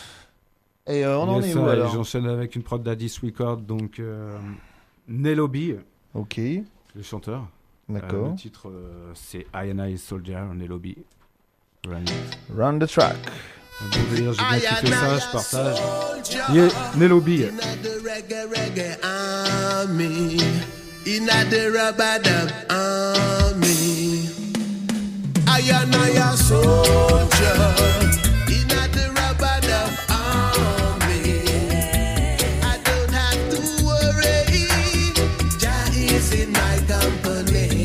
[SPEAKER 3] Et euh, on
[SPEAKER 6] yes,
[SPEAKER 3] en est où
[SPEAKER 6] ça,
[SPEAKER 3] alors?
[SPEAKER 6] J'enchaîne avec une prod d'Addis Record, donc euh, Nelobi.
[SPEAKER 3] Ok.
[SPEAKER 6] Le chanteur.
[SPEAKER 3] D'accord.
[SPEAKER 6] Euh, le titre, euh, c'est I and I Soldier, Nelobi. Run.
[SPEAKER 3] Run the track.
[SPEAKER 6] Un bon délire, j'ai bien kiffé ça, je partage. Yeah, Nelobi.
[SPEAKER 14] Army, in the rubber army, I and I a soldier. In the rubber army, I don't have to worry. Jah is in my company.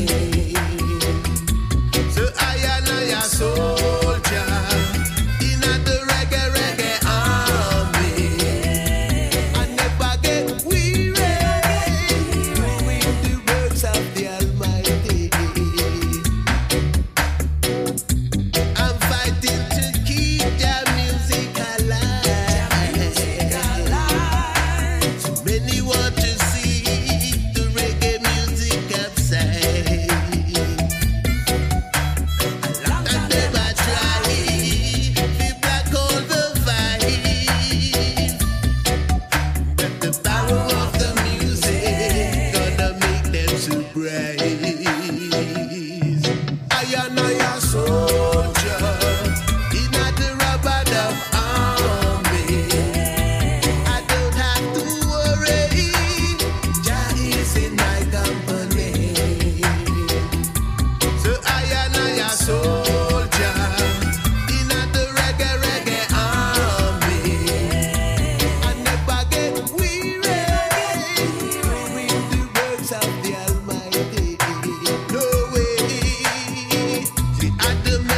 [SPEAKER 14] So I and I a soldier. In the reggae reggae army, I never get weary. Doing the works of the Almighty. I'm fighting to keep their music alive. So many want to see the reggae music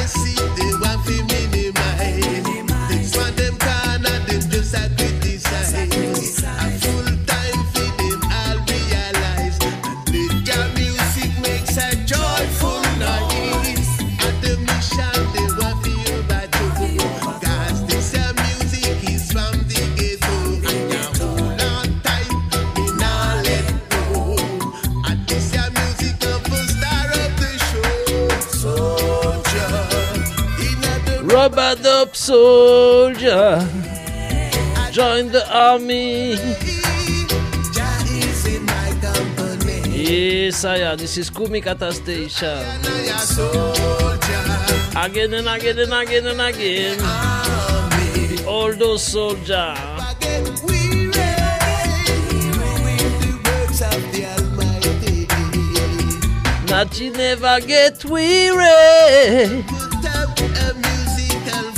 [SPEAKER 14] see they want to minimize. Things for them corner, them just a criticize. A full time for them all realize. And let your music makes a joyful noise. At the mission they want to overdo. Cause this your music is from the ghetto. And a whole long time me nah let go. And this your music up for star of the show. Soldier in the
[SPEAKER 2] Rubber Dub Soldier, join the army.
[SPEAKER 14] Jah is in my company.
[SPEAKER 2] Yes, I am. This is Kumikata Station.
[SPEAKER 14] I am soldier.
[SPEAKER 2] Again and again and again and again. The old those soldier.
[SPEAKER 14] We reign with the words of the Almighty.
[SPEAKER 2] That you never get weary.
[SPEAKER 14] Put up a musical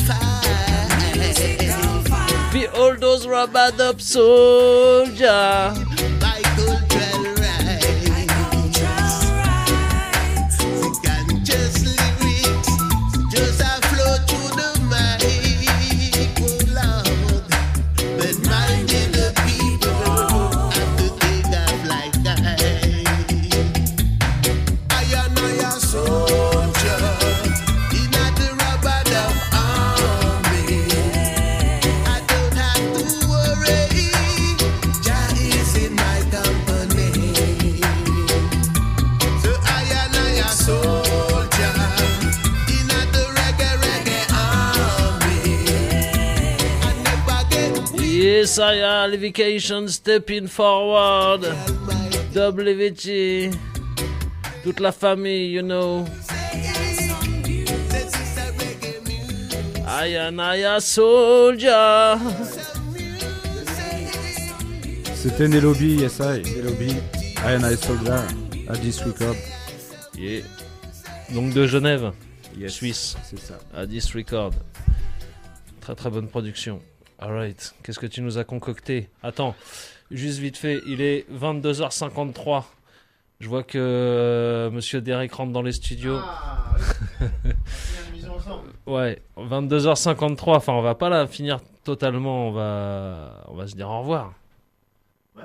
[SPEAKER 14] fight.
[SPEAKER 2] Behold those rubber dub soldier.
[SPEAKER 14] By cultural rights. We can just lyrics, just a flow through the mic. Oh Lord, but minding the people have to take up like I. I am I a soldier in the rubber dub army. I don't have to worry. Jah is in my company. So I am I a soldier in the reggae reggae army. I never get
[SPEAKER 2] Yes, I am. Livication stepping forward. W V G. Toute la famille, you know. I am I a soldier.
[SPEAKER 6] C'était Nelobi, yes I, Nelobi, I and I Soldier, à Dis Record.
[SPEAKER 2] Yeah. Donc de Genève,
[SPEAKER 6] Yes,
[SPEAKER 2] Suisse,
[SPEAKER 6] c'est ça.
[SPEAKER 2] à Dis Record. Très très bonne production. Alright, qu'est-ce que tu nous as concocté? Attends, juste vite fait, il est vingt-deux heures cinquante-trois. Je vois que euh, Monsieur Derek rentre dans les studios.
[SPEAKER 3] Ah, oui. On a une mission ensemble.
[SPEAKER 2] Ouais, vingt-deux heures cinquante-trois. Enfin, on va pas la finir totalement. On va, on va se dire au revoir.
[SPEAKER 3] Ouais.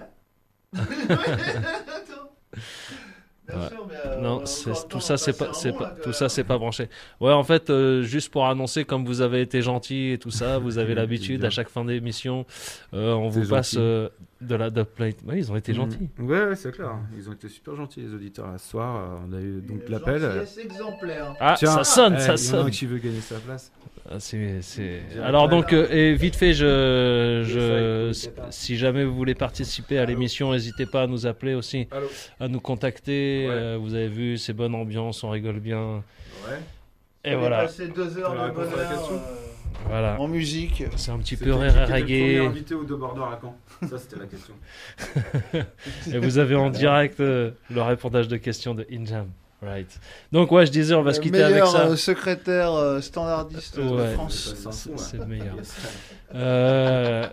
[SPEAKER 3] Attends. Bien
[SPEAKER 2] Ouais.
[SPEAKER 3] sûr, mais euh, on
[SPEAKER 2] Non,
[SPEAKER 3] a
[SPEAKER 2] c'est-
[SPEAKER 3] encore le
[SPEAKER 2] tout
[SPEAKER 3] temps
[SPEAKER 2] ça
[SPEAKER 3] d'en
[SPEAKER 2] c'est
[SPEAKER 3] passer
[SPEAKER 2] pas,
[SPEAKER 3] un
[SPEAKER 2] c'est
[SPEAKER 3] bon,
[SPEAKER 2] pas,
[SPEAKER 3] là, quand
[SPEAKER 2] tout
[SPEAKER 3] même.
[SPEAKER 2] ça c'est pas branché. Ouais, en fait, euh, juste pour annoncer, comme vous avez été gentil et tout ça, vous avez l'habitude à chaque fin d'émission, euh, on
[SPEAKER 6] C'est
[SPEAKER 2] vous passe
[SPEAKER 6] gentil.
[SPEAKER 2] euh, de la dubplate. Ouais, ils ont été gentils.
[SPEAKER 6] Mm. Ouais, ouais, c'est clair. Ils ont été super gentils, les auditeurs. Ce soir, euh, on a eu donc l'appel. euh,
[SPEAKER 3] Gentillesse exemplaire.
[SPEAKER 2] Ah,
[SPEAKER 6] Tiens,
[SPEAKER 2] ça sonne,
[SPEAKER 6] eh,
[SPEAKER 2] ça
[SPEAKER 6] il y en a
[SPEAKER 2] sonne.
[SPEAKER 6] un qui veut gagner sa place.
[SPEAKER 2] Ah, c'est, c'est...
[SPEAKER 6] J'ai
[SPEAKER 2] Alors
[SPEAKER 6] appelé
[SPEAKER 2] donc,
[SPEAKER 6] là.
[SPEAKER 2] euh, et vite fait, je, je,
[SPEAKER 6] ça, écoute,
[SPEAKER 2] si, si jamais vous voulez participer à
[SPEAKER 6] Allô.
[SPEAKER 2] l'émission, n'hésitez pas à nous appeler aussi,
[SPEAKER 6] Allô.
[SPEAKER 2] à nous contacter.
[SPEAKER 6] Ouais.
[SPEAKER 2] Euh, vous avez vu, c'est bonne ambiance, on rigole bien.
[SPEAKER 6] Ouais.
[SPEAKER 2] Et
[SPEAKER 3] On a
[SPEAKER 2] voilà,
[SPEAKER 3] passé deux heures
[SPEAKER 6] T'as la
[SPEAKER 3] de
[SPEAKER 6] réponse à la
[SPEAKER 3] bonheur
[SPEAKER 6] question
[SPEAKER 3] euh,
[SPEAKER 2] voilà.
[SPEAKER 3] en musique.
[SPEAKER 2] C'est un petit
[SPEAKER 6] C'était
[SPEAKER 2] peu
[SPEAKER 6] qui
[SPEAKER 2] rare
[SPEAKER 6] qui était le premier
[SPEAKER 2] reggae.
[SPEAKER 6] invité au deux border à Caen? Ça, c'était la question.
[SPEAKER 2] Et vous avez en direct euh, le répondage de questions de Injam. Right. Donc ouais, je disais, on va se
[SPEAKER 3] Le
[SPEAKER 2] quitter avec
[SPEAKER 3] meilleur
[SPEAKER 2] ça.
[SPEAKER 3] euh, secrétaire euh, standardiste de
[SPEAKER 2] Ouais.
[SPEAKER 3] France.
[SPEAKER 6] Ça, c'est un fou,
[SPEAKER 2] C'est,
[SPEAKER 6] hein.
[SPEAKER 2] c'est le meilleur.
[SPEAKER 6] Yes.
[SPEAKER 2] Euh,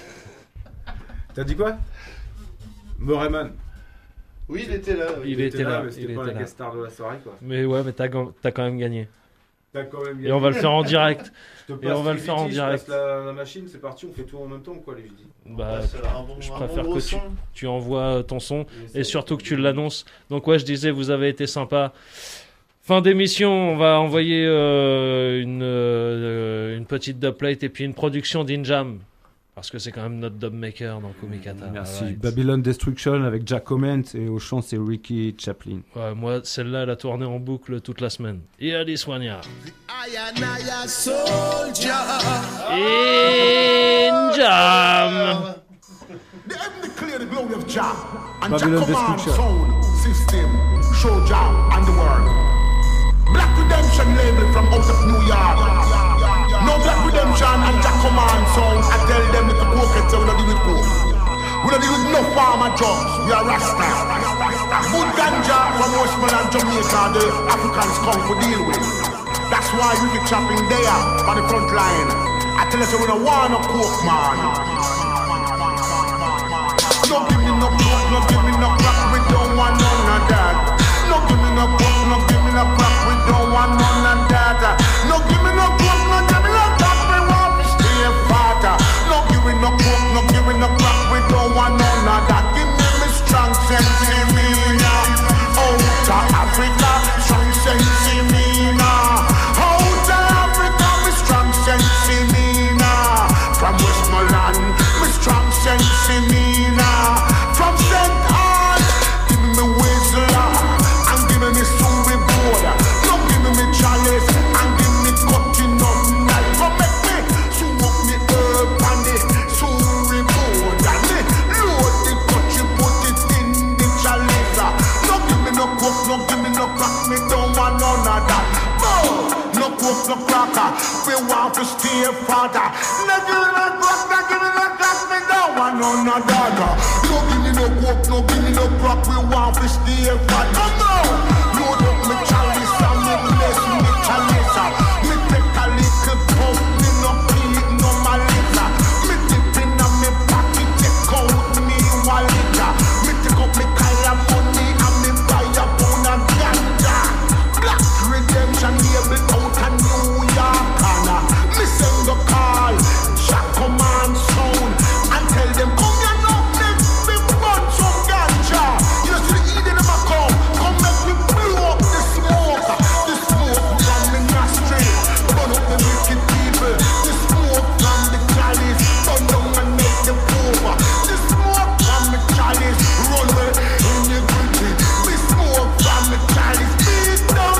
[SPEAKER 6] T'as dit quoi? Moreman.
[SPEAKER 3] Oui, il était là. oui.
[SPEAKER 2] Il était là,
[SPEAKER 6] mais
[SPEAKER 2] il
[SPEAKER 6] c'était
[SPEAKER 2] était
[SPEAKER 6] pas la
[SPEAKER 2] là.
[SPEAKER 6] guest star de la soirée, quoi.
[SPEAKER 2] mais ouais, mais t'as, ga- t'as quand même gagné.
[SPEAKER 6] T'as quand même
[SPEAKER 2] Et on va le faire en direct.
[SPEAKER 6] Je te
[SPEAKER 2] Et on
[SPEAKER 6] passe
[SPEAKER 2] va
[SPEAKER 6] les
[SPEAKER 2] le faire en
[SPEAKER 6] Viti, je
[SPEAKER 2] direct.
[SPEAKER 6] passe La, la machine, c'est parti, on fait tout en même temps, quoi, les Viti.
[SPEAKER 2] Bah,
[SPEAKER 3] Ouais, c'est un bon-
[SPEAKER 2] je
[SPEAKER 3] un
[SPEAKER 2] préfère
[SPEAKER 3] bon gros
[SPEAKER 2] que tu,
[SPEAKER 3] son.
[SPEAKER 2] tu envoies ton son
[SPEAKER 6] Et
[SPEAKER 2] et
[SPEAKER 6] c'est-
[SPEAKER 2] surtout que tu l'annonces. Donc ouais, je disais, vous avez été sympa. Fin d'émission, on va envoyer euh, une, euh, une petite dubplate et puis une production d'Injam. Parce que c'est quand même notre dubmaker dans Kumikata.
[SPEAKER 6] Merci.
[SPEAKER 2] Alright.
[SPEAKER 6] Babylon Destruction avec Jack Comment et au chant c'est Ricky Chaplin.
[SPEAKER 2] Ouais, moi, celle-là, elle a tourné en boucle toute la semaine. Et allez, Soigna.
[SPEAKER 14] I and I a soldier.
[SPEAKER 2] Injam.
[SPEAKER 15] The heavenly clear the glory of Jah and Jah
[SPEAKER 6] Babylon
[SPEAKER 15] command
[SPEAKER 6] Destruction.
[SPEAKER 15] sound system show Jah and the world. Black Redemption label from out of New York. No Black Redemption and Jah command sound. I tell them it's a pocket so we don't deal with coke. We don't deal with no farmer drugs. We are Rasta. Good ganja from Westman and Jamaica, the Africans come to deal with. That's why we get chopping there on the front line. I tell us we don't want no coke, man. No give me no coke, no give me no crack, we don't want none of that. No give me no coke, no give me no crack, we don't want none of that. No Sinina. From Saint Anne, give me me whistler and give me me suri board. No give me me chalice and give me cutting up knife. Come make me smoke me herb and the suri board. And me load the cutting, put it in the chalice. No give me no coke, no give me no crack, me don't want none of that. No, no coke, no cracker, we want to stay father. No give me no crack, no give me no crack, me don't want none of that. No give me no coke, no give me no crack, we want to stay father. No, load up me chalice and me bless me chalice. Me take a little puff, me no eat no malita. Me dip in a me pocket, take out me wallet. Me take up me collar money and me buy a pound of ganja. Black redemption label out of New York. And me send the call, Jack command sound, and tell them come here now, make me burn some ganja. You see the eating them a come, come make me blow up the smoke. The smoke from the nostril, burn up the wicked people. The smoke from the chalice, burn down and make them over. The smoke from the chalice, run away in the gritty. The smoke from the chalice, beat down.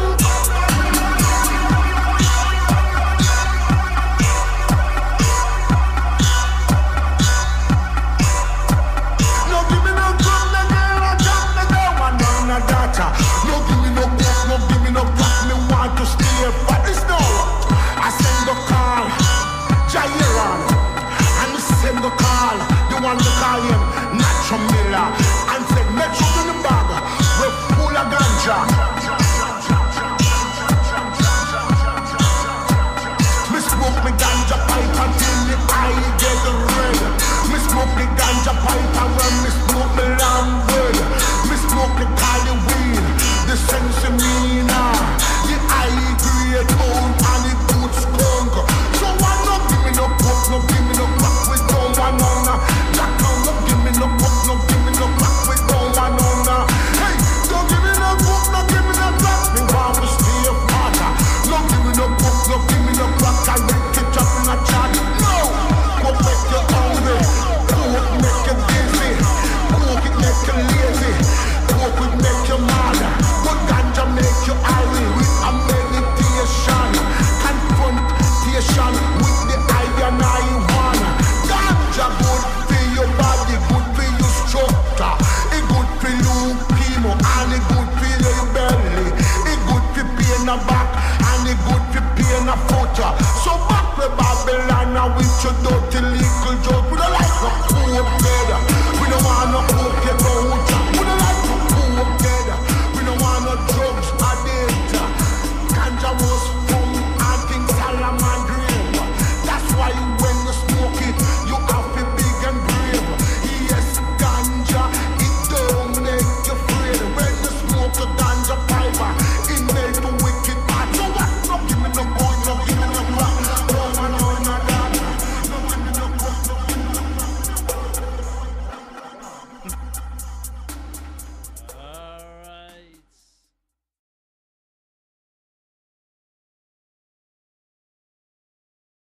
[SPEAKER 15] No give me no drum, no give me no jump, no go and none of that. No give me no coke, no give me no crack, me want to stay for this now. I send the call, Jairan, and me send the call, the one to call him Nacho Miller, and said Metro in the bag, we're full of ganja. Me smoke me ganja pipe until the eye get red. Me smoke the ganja pipe and when me smoke me lamb bread. Me smoke the cali weed, the sense of me